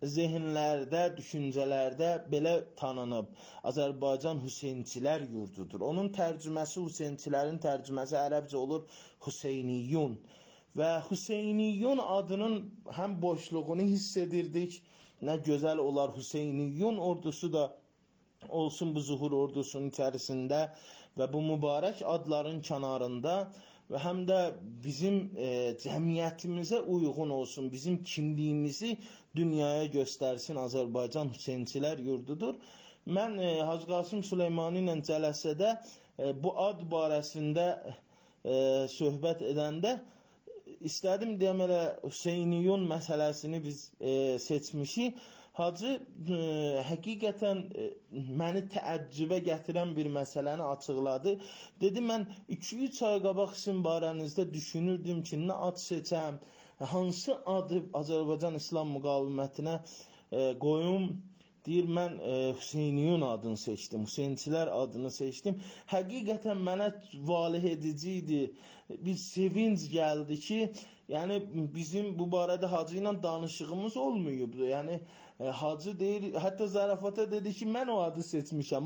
L: zehinlərdə, düşüncələrdə belə tanınıb. Azərbaycan Hüseynçilər yurdudur. Onun tərcüməsi, Hüseynçilərin tərcüməsi ərəbcə olur Hüseyniyun. Və Hüseyniyun adının həm boşluğunu hiss edirdik. Nə gözəl olar Hüseyniyun ordusu da olsun bu zuhur ordusunun içərisində və bu mübarək adların kənarında və həm də bizim cəmiyyətimizə uyğun olsun, bizim kimliyimizi dünyaya göstərsin. Azərbaycan Hüseynçilər yurdudur. Mən Hacı Qasım Süleymani ilə cələsədə bu ad barəsində söhbət edəndə istədim demələ Hüseyniyun məsələsini biz seçmişik. Hacı həqiqətən məni təəccübə gətirən bir məsələni açıqladı. Dedi, mən 2-3 ay qabaq sizin barənizdə düşünürdüm ki, nə ad seçəm, hansı adı Azərbaycan İslam müqavimətinə qoyum. Deyir, mən Hüseyniyun adını seçdim, Hüseynçilər adını seçdim. Həqiqətən mənə valih edici idi, bir sevinc gəldi ki, yəni bizim bu barədə Hacı ilə danışığımız olmayıbdı. Yəni Hacı deyir, hətta zarafata dedi ki, mən o adı seçmişəm,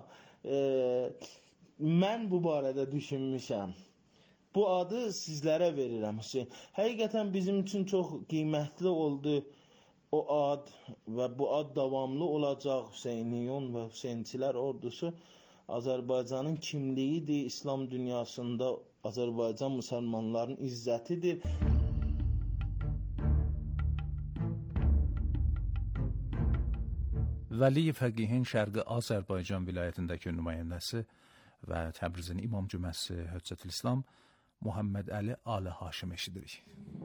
L: mən bu barədə düşünmüşəm. Bu adı sizlərə verirəm Hüseyn. Həqiqətən bizim üçün çox qiymətli oldu o ad və bu ad davamlı olacaq. Hüseyniyun və Hüseynçilər ordusu Azərbaycanın kimliyidir, İslam dünyasında Azərbaycan müsəlmanların izzətidir.
H: Vəli Fəqihin Şərqi Azərbaycan vilayətindəki nümayəndəsi və Təbrizin İmam Cüməsi Höccətülislam Muhammed Əli Ali Haşim eşidirik.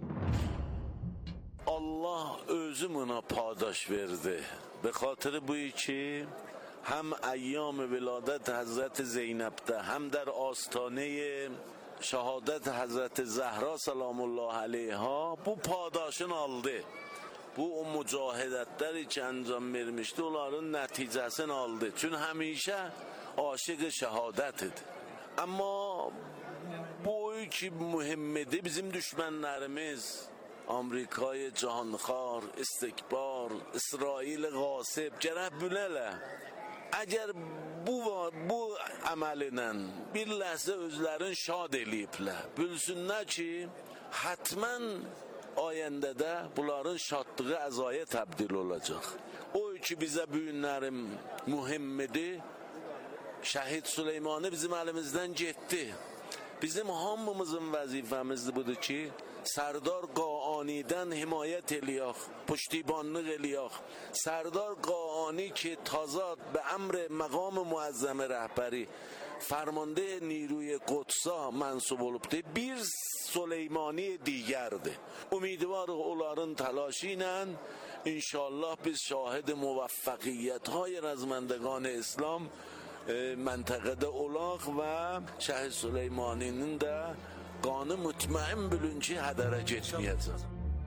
G: Allah özü buna padaş verdi. Be خاطر بویی که هم ایام ولادت حضرت زینب'ده هم در آستانه şəhadət Həzrəti Zəhra salamullah aleyha bu padaşını aldı. Bu o mücahidətləri ki əncam vermişdi, onların nəticəsini aldı. Çünki həmişə aşiq şəhadət idi. Amma bu ki mühimmidir, bizim düşmənlərimiz Amerika'yı cahanxar, istikbar, İsrail qasib gərək bilələ. Əgər bu əməlinə bir ləhzə özlərin şad eləyiblər, bilsinlər ki, hətmən ayəndədə bunların şadlığı əzaya təbdil olacaq. O ki bizə bu günlərim mühimmidir, Şəhid Süleymani bizim əlimizdən getdi. Bizim hamımızın vəzifəmizdir budur ki, Sərdar Qaani'dən himayət eləyək, puştibanlıq eləyək. Sərdar Qaani ki tazad به امر مقام معظم رهبری فرمانده نیروی قدسا منصوب olubdu. Bir Süleymani دیگرdir. امیدوارıq onların تلاشی ilə inşallah biz şahid موفقیت های رزمندگان اسلام منطقədə olaq və Şəhid Süleymaninin də qanı mutmain bilin ki hədərə getməyəcək.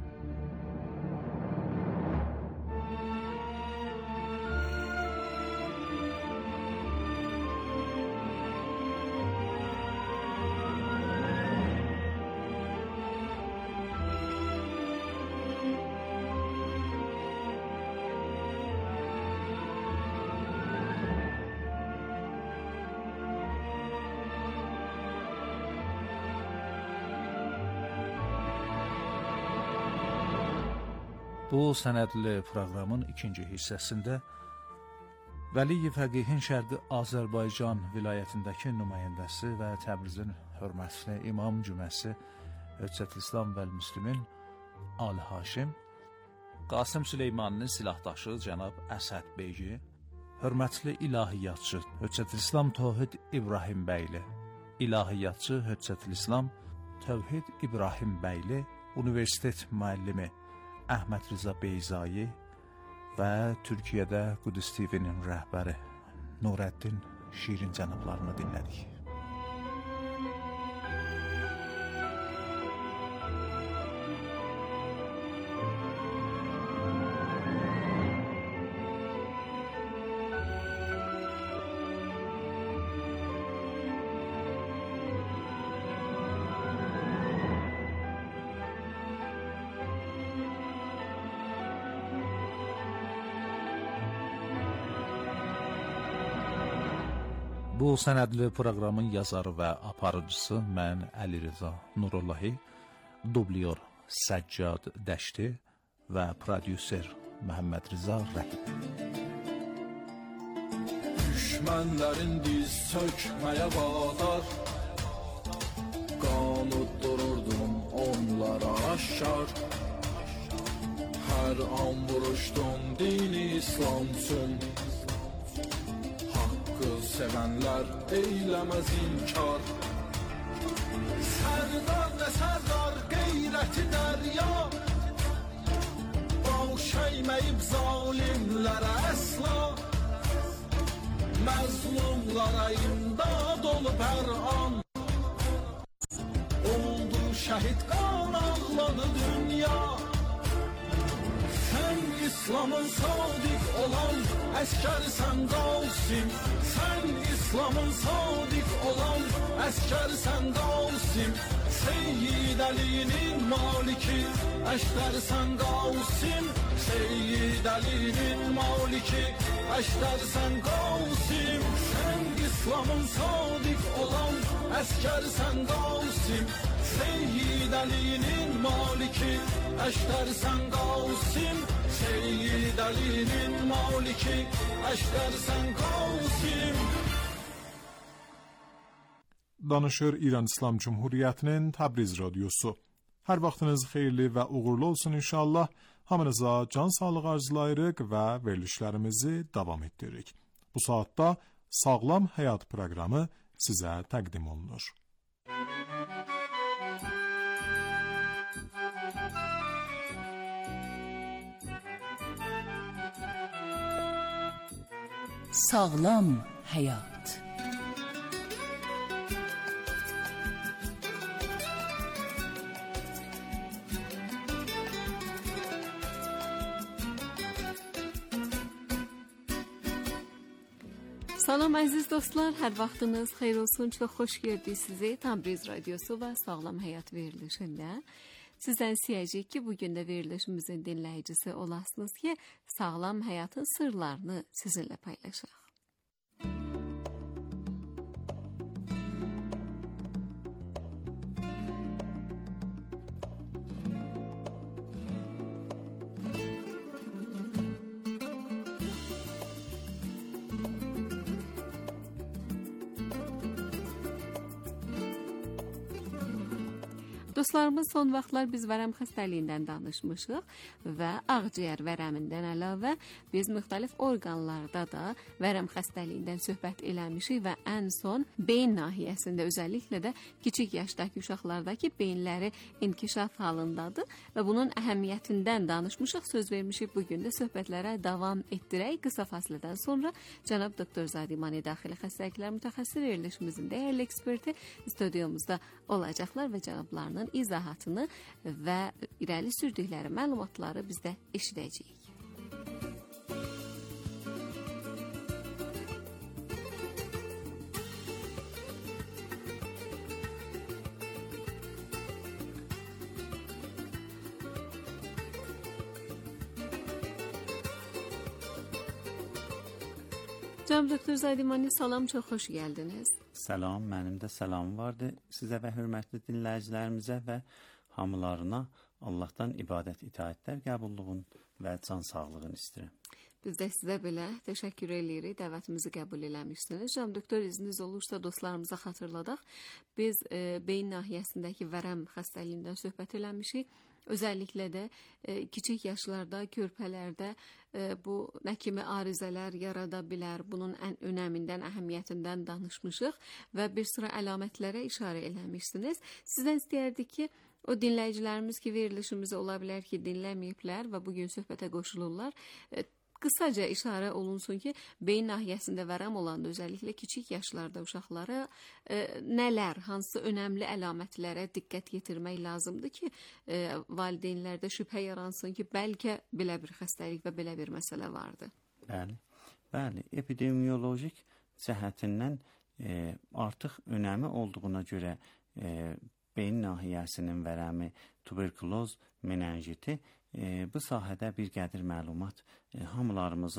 H: Bu sənədli proqramın ikinci hissəsində Vəli Fəqihin Şərqi Azərbaycan vilayətindəki nümayəndəsi və Təbrizin hörmətli İmam Cüməsi Höccətülislam və Müslimin Ali Haşim, Qasım Süleymaninin silahdaşı cənab Əsəd Beygi, hörmətli ilahiyyatçı Höccətülislam Tövhid İbrahim bəyli, ilahiyyatçı Höccətülislam Tövhid İbrahim bəyli, universitet müəllimi Əhməd Rıza Beyzayi və Türkiyədə Qudüs TV-nin rəhbəri Nurəddin Şirin cənablarını dinlədik. Bu sənədli proqramın yazarı və aparıcısı mən Əli Rıza Nurullahi, dublyor Səccad Dəşti və prodüser Məhəmməd Rıza Rəhim.
O: Düşmənlərin diz çökməyə vadar, qanut dururdum onlara aşkar. Hər an vuruşdum dini İslam üçün, haqqı sevənlər eyləməz inkar. Sərdar nə sərdar qeyrəti dərya, baş əyməyib zalimlərə əsla. Məzlumlara imdad olub hər an, oldu şəhid qan ağladı dünya. Sən İslamın sadiq olan əskərsən Qasim, sən İslamın sadiq olan əskərsən Qasim. Seyyid Əlinin maliki əşdərsən Qasim, Seyyid Əlinin maliki əşdərsən Qasim. Sən İslamın sadiq olan əskərsən Qasim, Seyyid Əlinin maliki əşdərsən Qasim, Seyyid Əlinin maliki əşdərsən Qasim.
B: Danışır İran İslam Cumhuriyyətinin Təbriz radiosu. Hər vaxtınız xeyirli və uğurlu olsun inşallah. Hamınıza can sağlığı arzulayırıq və verilişlərimizi davam etdiririk. Bu saatda Sağlam Həyat proqramı sizə təqdim olunur.
P: Sağlam Həyat.
Q: Salam əziz dostlar, hər vaxtınız xeyir olsun. Çox xoş gördük sizi Təbriz radiosu və Sağlam Həyat verilişində. Sizdən istəyəcəyik ki, bugün də verilişimizin dinləyicisi olasınız ki, sağlam həyatın sırlarını sizinlə paylaşaq. Dostlarımız, son vaxtlar biz vərəm xəstəliyindən danışmışıq və ağciyər vərəmindən əlavə biz müxtəlif orqanlarda da vərəm xəstəliyindən söhbət eləmişik və ən son beyin nahiyəsində, özəlliklə də kiçik yaşdakı uşaqlardakı beyinləri inkişaf halındadır və bunun əhəmiyyətindən danışmışıq, söz vermişik. Bugün də söhbətlərə davam etdirək. Qısa fasilədən sonra cənab Doktor Zadimani daxili xəstəliklər mütəxəssisi verilişimizin dəyərli eksperti studiyomuzda olacaqlar və cənablarının izahatını və irəli sürdükləri məlumatları biz də eşidəcəyik. Cənab Doktor Zadimani, salam, çox xoş gəldiniz.
K: Salam, mənim də salamım vardı sizə və hörmətli dinləyicilərimizə və hamılarına Allahdan ibadət itaətlər qəbulluğun və can sağlığını istəyirəm.
Q: Biz də sizə belə təşəkkür edirik, dəvətimizi qəbul eləmişsiniz. Cənab Doktor, izniniz olursa dostlarımıza xatırladaq. Biz beyin nahiyəsindəki vərəm xəstəliyindən söhbət eləmişik. Özəlliklə də kiçik yaşlarda, körpələrdə bu nə kimi arızələr yarada bilər, bunun ən önəmindən, əhəmiyyətindən danışmışıq və bir sıra əlamətlərə işarə eləmişsiniz. Sizdən istəyərdik ki, o dinləyicilərimiz ki, verilişimizi ola bilər ki, dinləməyiblər və bugün söhbətə qoşulurlar. Qısaca işarə olunsun ki, beyin nahiyəsində vərəm olanda, özəlliklə kiçik yaşlarda uşaqlara nələr, hansı önəmli əlamətlərə diqqət yetirmək lazımdır ki, valideynlərdə şübhə yaransın ki, bəlkə belə bir xəstəlik və belə bir məsələ vardır.
K: Bəli, epidemiolojik cəhətindən artıq önəmi olduğuna görə beyin nahiyəsinin vərəmi, tuberkuloz, menenjiti bu sahədə bir qədir məlumat hamılarımızın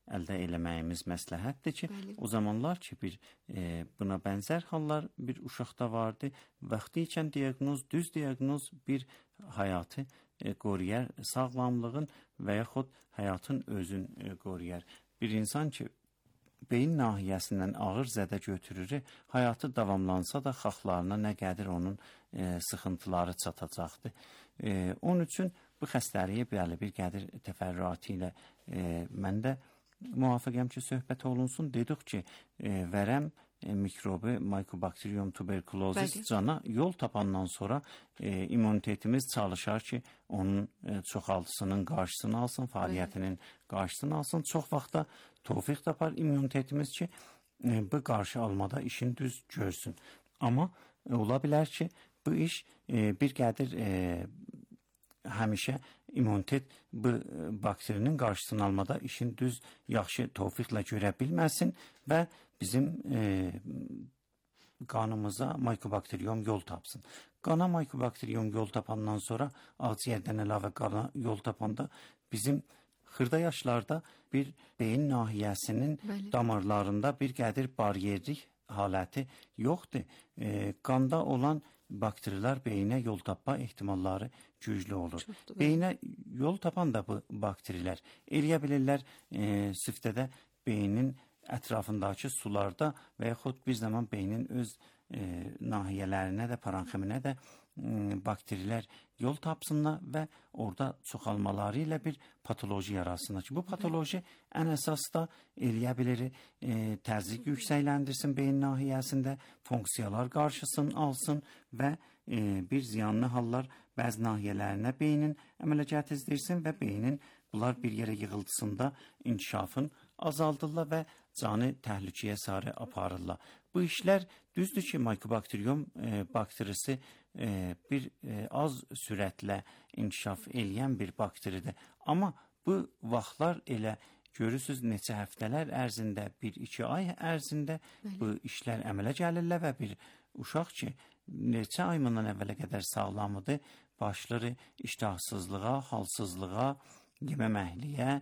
K: əldə eləməyimiz məsləhətdir ki,
Q: Bəli.
K: o zamanlar ki, bir buna bənzər hallar bir uşaqda vardı. Vaxtı ikən düz diaqnoz bir həyatı qoruyar, sağlamlığın və yaxud həyatın özün qoruyar. Bir insan ki, beyin nahiyəsindən ağır zədə götürür, həyatı davamlansa da xalqlarına nə qədir onun sıxıntıları çatacaqdır. Onun üçün bu xəstəliyə bir qədir təfərrüatı ilə mən də muvafiqəm ki, söhbət olunsun. Dedik ki, vərəm mikrobu, Mycobacterium tuberculosis cana yol tapandan sonra immunitetimiz çalışar ki, onun çoxaltısının qarşısını alsın, fəaliyyətinin qarşısını alsın. Çox vaxtda tövfiq tapar immunitetimiz ki, bu qarşı almada işin düz görsün. Amma ola bilər ki, bu iş bir qədir həmişə immunitet bu bakterinin qarşısını almada işin düz yaxşı tövfiqlə görə bilməsin və bizim qanımıza Mycobacterium yol tapsın. Qana Mycobacterium yol tapandan sonra ağciyərdən əlavə qana yol tapanda bizim xırda yaşlarda bir beyin nahiyəsinin damarlarında bir qədir bariyerlik haləti yoxdur. Qanda olan bakterilər beyinə yol tapma ehtimalları güclü olur. Beyinə yol tapan da bu bakterilər eləyə bilirlər süftədə beynin ətrafındakı sularda və yaxud bir zaman beynin öz nahiyələrinə də, parenximinə də bakterilər yol tapsınlar və orada çoxalmaları ilə bir patoloji yaratsınlar ki, bu patoloji ən əsas da eləyə bilir, təzyiq yüksəkləndirsin beyin nahiyəsində, funksiyalar qarşısını alsın və bir ziyanlı hallar bəzi nahiyələrinə beynin əmələ gətirsin və beynin bunlar bir yerə yığıldısında inkişafın azaldırlar və canı təhlükəyə sarı aparırlar. Bu işlər düzdür ki, Mycobacterium bakterisi bir az sürətlə inkişaf eləyən bir bakteridir. Amma bu vaxtlar elə görürsünüz neçə həftələr ərzində, 1-2 ay ərzində bu işlər əmələ gəlirlər və bir uşaq ki, neçə ay bundan əvvələ qədər sağlamıdır, başları iştahsızlığa, halsızlığa, yeməməkliyə,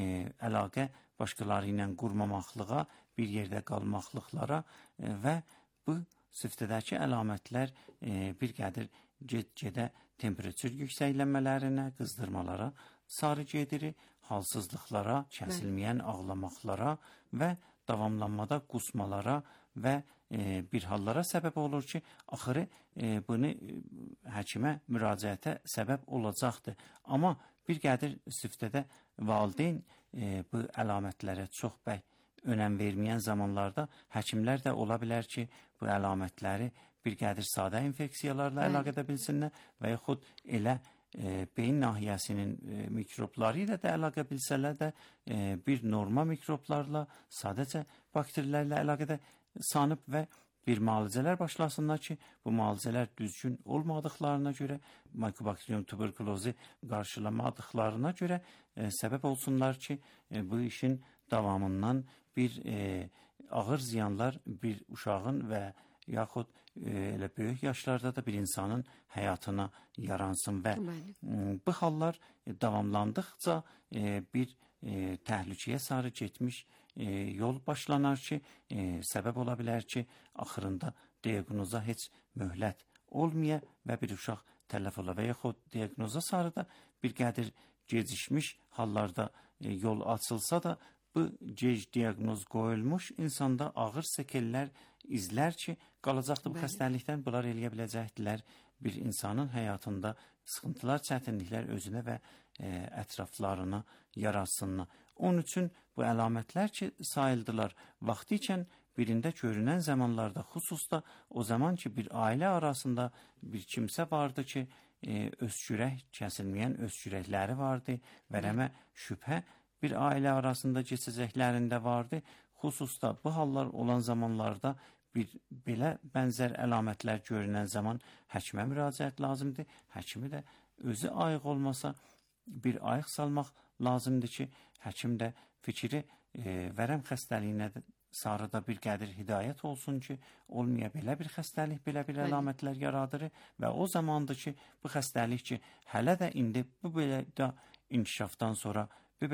K: əlaqə başqaları ilə qurmamaqlığa, bir yerdə qalmaqlıqlara və bu süftədəki əlamətlər bir qədir get-gedə temperatur yüksəklənmələrinə, qızdırmalara sarı gedir, halsızlıqlara, kəsilməyən ağlamaqlara və davamlanmada qusmalara və bir hallara səbəb olur ki, axırı bunu həkimə müraciətə səbəb olacaqdır. Amma bir qədir süftədə valideyn bu əlamətlərə çox önəm verməyən zamanlarda həkimlər də ola bilər ki, bu əlamətləri bir qədir sadə infeksiyalarla əlaqə edə bilsinlər və yaxud elə beyin nahiyəsinin mikrobları ilə də əlaqə bilsələr də bir normal mikroblarla, sadəcə bakterilərlə əlaqədə sanıb və bir müalicələr başlasınlar ki, bu müalicələr düzgün olmadıqlarına görə, Mycobacterium tuberkulozi qarşılamadıqlarına görə səbəb olsunlar ki, bu işin davamından bir ağır ziyanlar bir uşağın və yaxud elə böyük yaşlarda da bir insanın həyatına yaransın və bu hallar davamlandıqca bir təhlükəyə sarı getmiş yol başlanar ki, səbəb ola bilər ki, axırında diaqnoza heç möhlət olmaya və bir uşaq tələf ola və yaxud diaqnoza sarı da bir qədir gecikmiş hallarda yol açılsa da bu gec diaqnoz qoyulmuş insanda ağır sekellər, izlər ki, qalacaqdır bu xəstəlikdən. Bunlar eləyə biləcəkdilər bir insanın həyatında sıxıntılar, çətinliklər özünə və ətraflarına yaratsınlar. Onun üçün bu əlamətlər ki, sayıldılar vaxtı ikən birində görünən zamanlarda, xüsusda o zaman ki, bir ailə arasında bir kimsə vardı ki, öskürək, kəsilməyən öskürəkləri vardı, vərəmə şübhə bir ailə arasında keçəcəklərində vardı. Xüsusda bu hallar olan zamanlarda bir belə bənzər əlamətlər görünən zaman həkimə müraciət lazımdır. Həkimi də özü ayıq olmasa bir ayıq salmaq lazımdır ki, həkim də fikri vərəm xəstəliyinə sarı da bir qədir hidayət olsun ki, olmaya belə bir xəstəlik, belə bir əlamətlər yaradır və o zamandır ki, bu xəstəlik ki, hələ də indi bu belə də inkişafdan sonra bu belə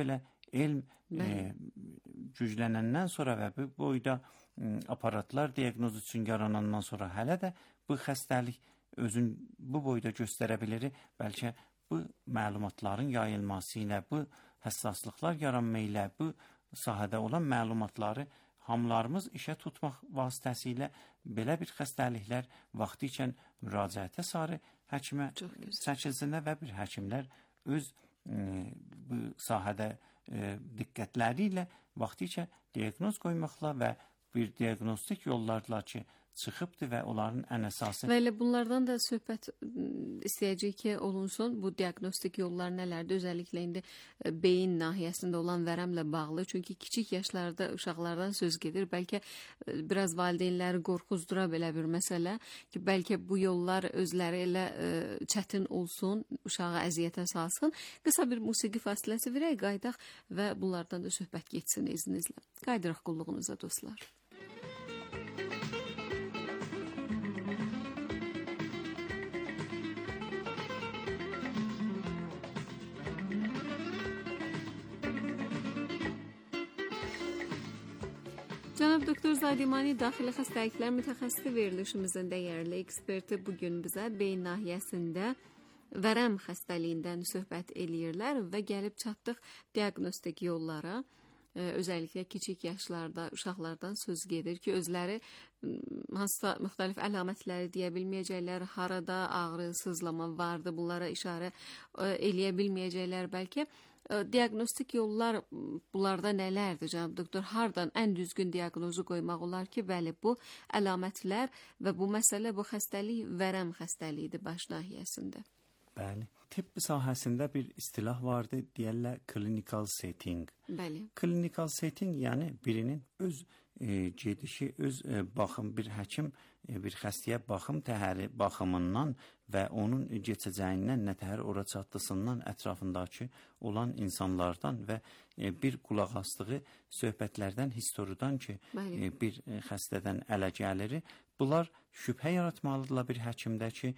K: elm güclənəndən sonra və bu boyda aparatlar diaqnoz üçün yaranandan sonra hələ də bu xəstəlik özün bu boyda göstərə bilir. Bəlkə bu məlumatların yayılması ilə, bu həssaslıqlar yaranma ilə, bu sahədə olan məlumatları hamılarımız işə tutmaq vasitəsilə belə bir xəstəliklər vaxtı ikən müraciətə sarı həkimə çəkilsinə və bir həkimlər öz bu sahədə diqqətləri ilə vaxtı ikən diaqnoz qoymaqla və bir diaqnostik yollarla ki, çıxıbdır və onların ən əsası.
Q: Və elə bunlardan da söhbət istəyəcək ki, olunsun. Bu diaqnostik yollar nələrdir? Özəlliklə indi beyin nahiyəsində olan vərəmlə bağlı. Çünki kiçik yaşlarda uşaqlardan söz gedir. Bəlkə biraz valideynləri qorxuzdura belə bir məsələ ki, bəlkə bu yollar özləri elə çətin olsun, uşağı əziyyətə salsın. Qısa bir musiqi fasiləsi verək, qaydaq və bunlardan da söhbət getsin izninizlə. Qaydırıq qulluğunuza dostlar. Cənab Doktor Zadimani daxili xəstəliklər mütəxəssisi verilişimizin dəyərli eksperti bugün bizə beyin nahiyəsində vərəm xəstəliyindən söhbət eləyirlər və gəlib çatdıq diaqnostik yollara. Özəlliklə kiçik yaşlarda uşaqlardan söz gedir ki, özləri hansısa müxtəlif əlamətləri deyə bilməyəcəklər, harada ağrı, sızlama vardı, bunlara işarə eləyə bilməyəcəklər bəlkə. Diaqnostik yollar bunlarda nələrdir cənab doktor? Hardan ən düzgün diaqnozu qoymaq olar ki, bəli bu əlamətlər və bu məsələ, bu xəstəlik vərəm xəstəliyidir baş nahiyəsində.
K: Bəli. Tibb sahəsində bir istilah vardı, deyirlər clinical setting.
Q: Bəli.
K: Clinical setting yəni birinin öz gedişi, öz baxım, bir həkim bir xəstəyə baxım təhəri baxımından və onun keçəcəyindən, nətəhər ora çatdısından, ətrafındakı olan insanlardan və bir qulaq asdığı söhbətlərdən, historiyadan ki, bir xəstədən ələ gəlir. Bunlar şübhə yaratmalıdırlar bir həkimdə ki,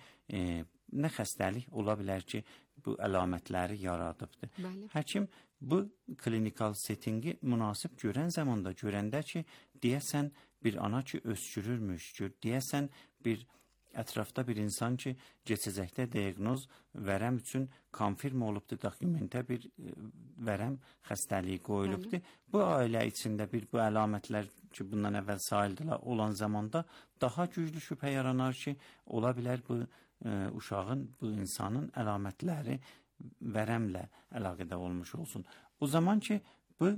K: nə xəstəlik ola bilər ki, bu əlamətləri yaradıbdır.
Q: Bəli.
K: Həkim bu klinikal settingi münasib görən zamanda görəndə ki, deyəsən bir ana ki öskürürmüş, deyəsən bir ətrafda bir insan ki, keçəcəkdə diaqnoz vərəm üçün konfirm olubdur, dokumentə bir vərəm xəstəliyi qoyulubdur. Bu ailə içində bu əlamətlər ki, bundan əvvəl sayıldılar olan zamanda daha güclü şübhə yaranar ki, ola bilər bu uşağın, bu insanın əlamətləri vərəmlə əlaqədə olmuş olsun. O zaman ki, bu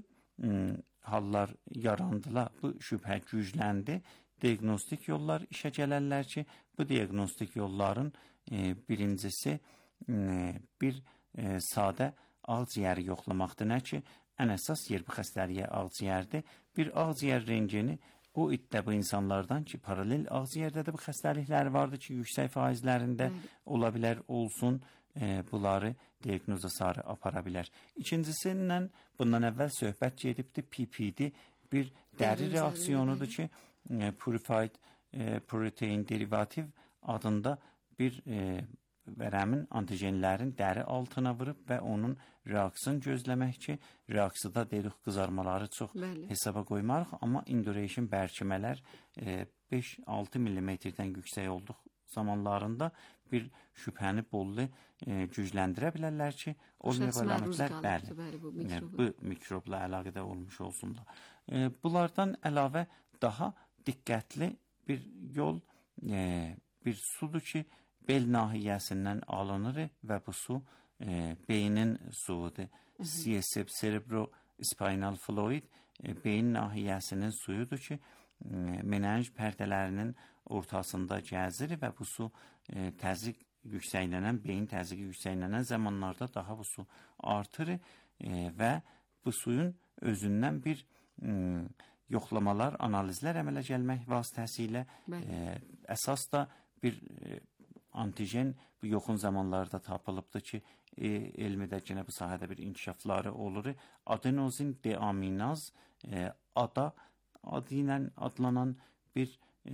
K: hallar yarandılar, bu şübhə gücləndi, diaqnostik yollar işə gələrlər ki, bu diaqnostik yolların birincisi bir sadə ağciyəri yoxlamaqdır. Nə ki, ən əsas yer bu xəstəliyə ağciyərdir. Bir ağciyər rengeni o iddə bu insanlardan ki, paralel ağciyərdə də bu xəstəliklər vardır ki, yüksək faizlərində ola bilər olsun, bunları diaqnoza sarı apara bilər. İkincisindən bundan əvvəl söhbət gedibdir, PPD bir dəri reaksiyonudur ki, Purified Protein Derivative adında bir vərəmin antigenlərin dəri altına vurub və onun reaksiyonu gözləmək ki, reaksiyada deyirik qızarmaları çox hesaba qoymarıq, amma induration bərkimələr 5-6 mm-dən yüksək olduq zamanlarında bir şübhəni bollu gücləndirə bilərlər ki, o əlamətlər bu mikrobla əlaqədə olmuş olsunlar. Bunlardan əlavə daha diqqətli bir yol, bir sudur ki, bel nahiyəsindən alınır və bu su beynin suudur. CSF, cerebrospinal fluid, beyin nahiyəsinin suyudur ki, menenj pərdələrinin ortasında gəzir və bu su təzyiq yüksəklənən, beyin təzyiqi yüksəklənən zamanlarda daha bu su artır və bu suyun özündən bir yoxlamalar, analizlər əmələ gəlmək vasitəsilə əsas da bir antigen bu yaxın zamanlarda tapılıbdır ki, elmidə yenə bu sahədə bir inkişafları olur. Adenozin deaminaz, ADA adı ilə adlanan bir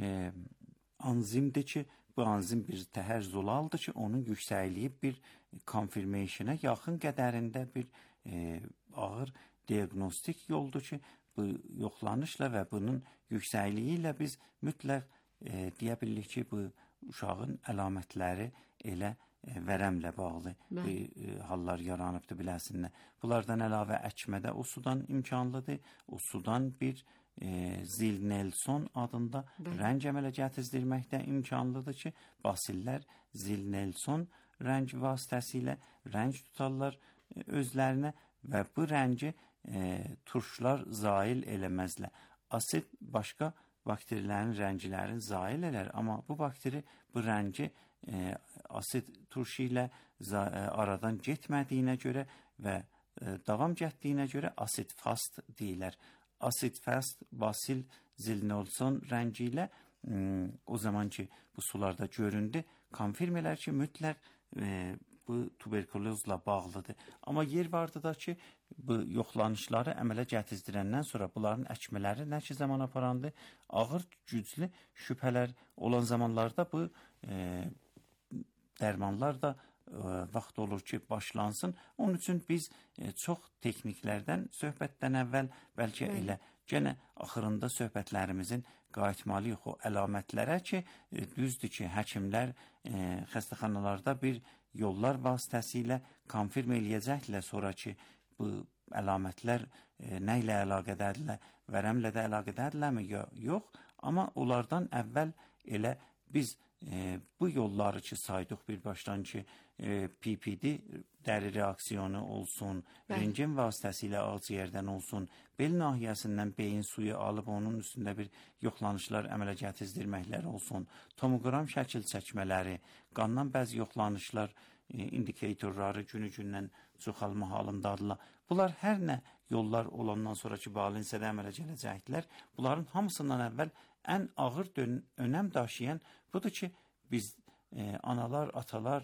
K: anzimdir ki, bu anzim bir təhər zolaldır ki, onun yüksəkliyi bir confirmationa yaxın qədərində bir ağır diagnostik yoldur ki, bu yoxlanışla və bunun yüksəkliyi ilə biz mütləq deyə bilirik ki, bu uşağın əlamətləri elə vərəmlə bağlı hallar yaranıbdır biləsinlər. Bunlardan əlavə əkmədə o sudan imkanlıdır. O sudan bir Zilnelson adında rəng əmələ gətizdirməkdə imkanlıdır ki, basillər Zilnelson rəng vasitəsilə rəng tutarlar özlərinə və bu rəngi turşlar zail eləməzlər. Asid başqa bakterilərin rənglərini zail elər, amma bu bakteri bu rəngi asid turşu ilə aradan getmədiyinə görə və davam getdiyinə görə asid fast deyilər. Asid fast basil Zilnelson rəngi ilə o zaman ki bu sularda göründü, konfirm elər ki, mütləq bu tuberkulozla bağlıdır. Amma yer vardı da ki, bu yoxlanışları əmələ gətizdirəndən sonra bunların əkmələri nə ki zaman aparandı, ağır, güclü şübhələr olan zamanlarda bu dərmanlar da vaxt olur ki, başlansın. Onun üçün biz çox tekniklərdən söhbətdən əvvəl, bəlkə elə gənə axırında söhbətlərimizin qayıtmalıyıq o əlamətlərə ki, düzdür ki, həkimlər xəstəxanalarda bir yollar vasitəsilə konfirm eləyəcəklər sonra ki, bu əlamətlər nə ilə əlaqədədirlər, vərəmlə də əlaqədədirlərmi, yox. Amma onlardan əvvəl elə biz bu yolları ki saydıq bir başdan ki, PPD dəri reaksiyonu olsun, rentgen vasitəsilə ağciyərdən olsun, bel nahiyəsindən beyin suyu alıb onun üstündə bir yoxlanışlar əmələ gətizdirməkləri olsun, tomoqram şəkil çəkmələri, qandan bəzi yoxlanışlar, indikatorları günü-gündən çoxalma halındadırlar. Bunlar hər nə yollar olandan sonraki balinsədə əmələ gələcəklər. Bunların hamısından əvvəl ən ağır önəm daşıyan budur ki, biz analar, atalar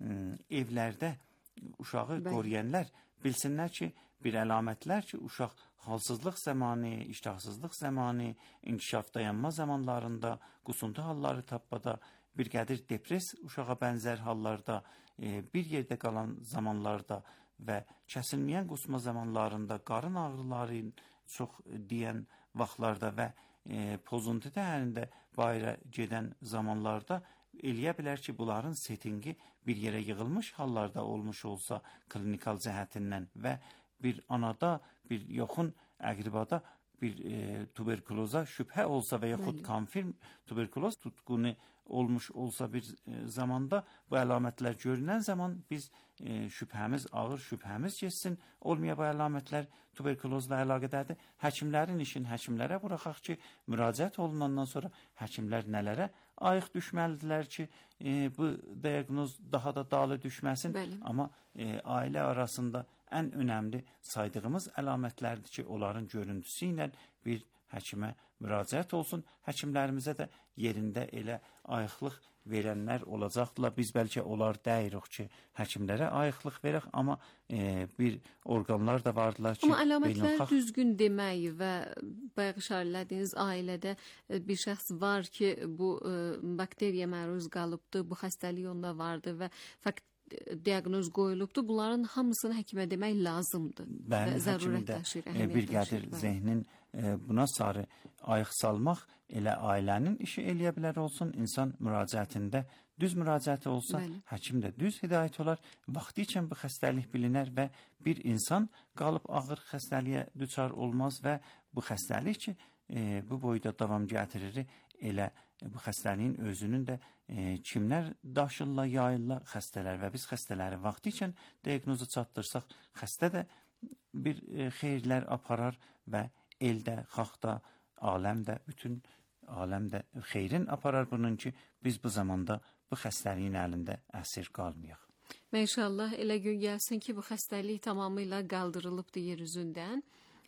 K: evlərdə uşağı qoruyanlar bilsinlər ki, bir əlamətlər ki, uşaq halsızlıq zamanı, iştahsızlıq zamanı, inkişaf dayanma zamanlarında, qusuntu halları tapmada, bir qədir depres uşağa bənzər hallarda, bir yerdə qalan zamanlarda və kəsilməyən qusma zamanlarında, qarın ağrıları çox deyən vaxtlarda və pozuntu dəyərində bayra gedən zamanlarda eləyə bilər ki, bunların settingi bir yerə yığılmış hallarda olmuş olsa klinikal cəhətindən və bir anada, bir yoxun əqribada bir tuberkuloza şübhə olsa və yaxud konfirm tuberkuloz tutqunu olmuş olsa bir zamanda bu əlamətlər görünən zaman biz şübhəmiz, ağır şübhəmiz geçsin, olmaya bu əlamətlər tuberkulozla əlaqədədir. Həkimlərin işin həkimlərə buraxaq ki, müraciət olunandan sonra həkimlər nələrə ayıq düşməlidirlər ki, bu diaqnoz daha da dalı düşməsin. Amma ailə arasında ən önəmli saydığımız əlamətlərdir ki, onların görüntüsü ilə bir həkimə müraciət olsun. Həkimlərimizə də yerində elə ayıqlıq verənlər olacaqdırlar. Biz bəlkə onlar deyirik ki, həkimlərə ayıqlıq verək, amma bir orqanlar da vardılar ki...
Q: Amma əlamətlər düzgün demək və bayaq işarələdiyiniz ailədə bir şəxs var ki, bu bakteriya məruz qalıbdır, bu xəstəlik onda vardır və fakt diaqnoz qoyulubdur. Bunların hamısını həkimə demək lazımdır.
K: Bəli, həkimdə bir qədir zehnin buna sarı ayıq salmaq elə ailənin işi eləyə bilər olsun. İnsan müraciətində düz müraciəti olsa, həkim də düz hidayət olar. Vaxtı ikən bu xəstəlik bilinər və bir insan qalıb ağır xəstəliyə düçar olmaz və bu xəstəlik ki, bu boyda davam gətirir, elə bu xəstəliyin özünün də kimlər daşırlar, yayırlar xəstələr və biz xəstələri vaxtı ikən diaqnozu çatdırsaq, xəstə də bir xeyirlər aparar və eldə, xalqda, aləmdə, bütün aləmdə xeyrin aparar bunun ki, biz bu zamanda bu xəstəliyin əlində əsir qalmayaq.
Q: Və inşallah elə gün gəlsin ki, bu xəstəlik tamamilə qaldırılıbdır yer üzündən.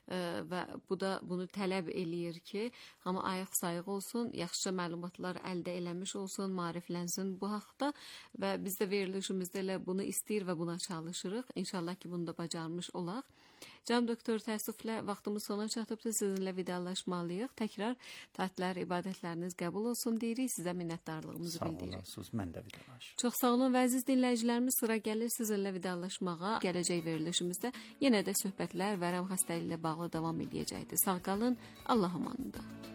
Q: Və bu da bunu tələb eləyir ki, hamı ayıq sayıq olsun, yaxşı məlumatlar əldə eləmiş olsun, maariflənsin bu haqda və biz də verilişimizdə elə bunu istəyir və buna çalışırıq. İnşallah ki, bunu da bacarmış olaq. Cənab doktor, təəssüflə vaxtımız sona çatıbdır. Sizinlə vidalaşmalıyıq. Təkrar tətillər, ibadətləriniz qəbul olsun deyirik. Sizə minnətdarlığımızı bildiririk.
K: Sağ olasınız, mən də vidalaşıram.
Q: Çox sağ olun və əziz dinləyicilərimiz, sıra gəlir sizinlə vidalaşmağa. Gələcək verilişimizdə yenə də söhbətlər vərəm xəstəliyi ilə bağlı davam edəcəkdir. Sağ qalın, Allah amanında.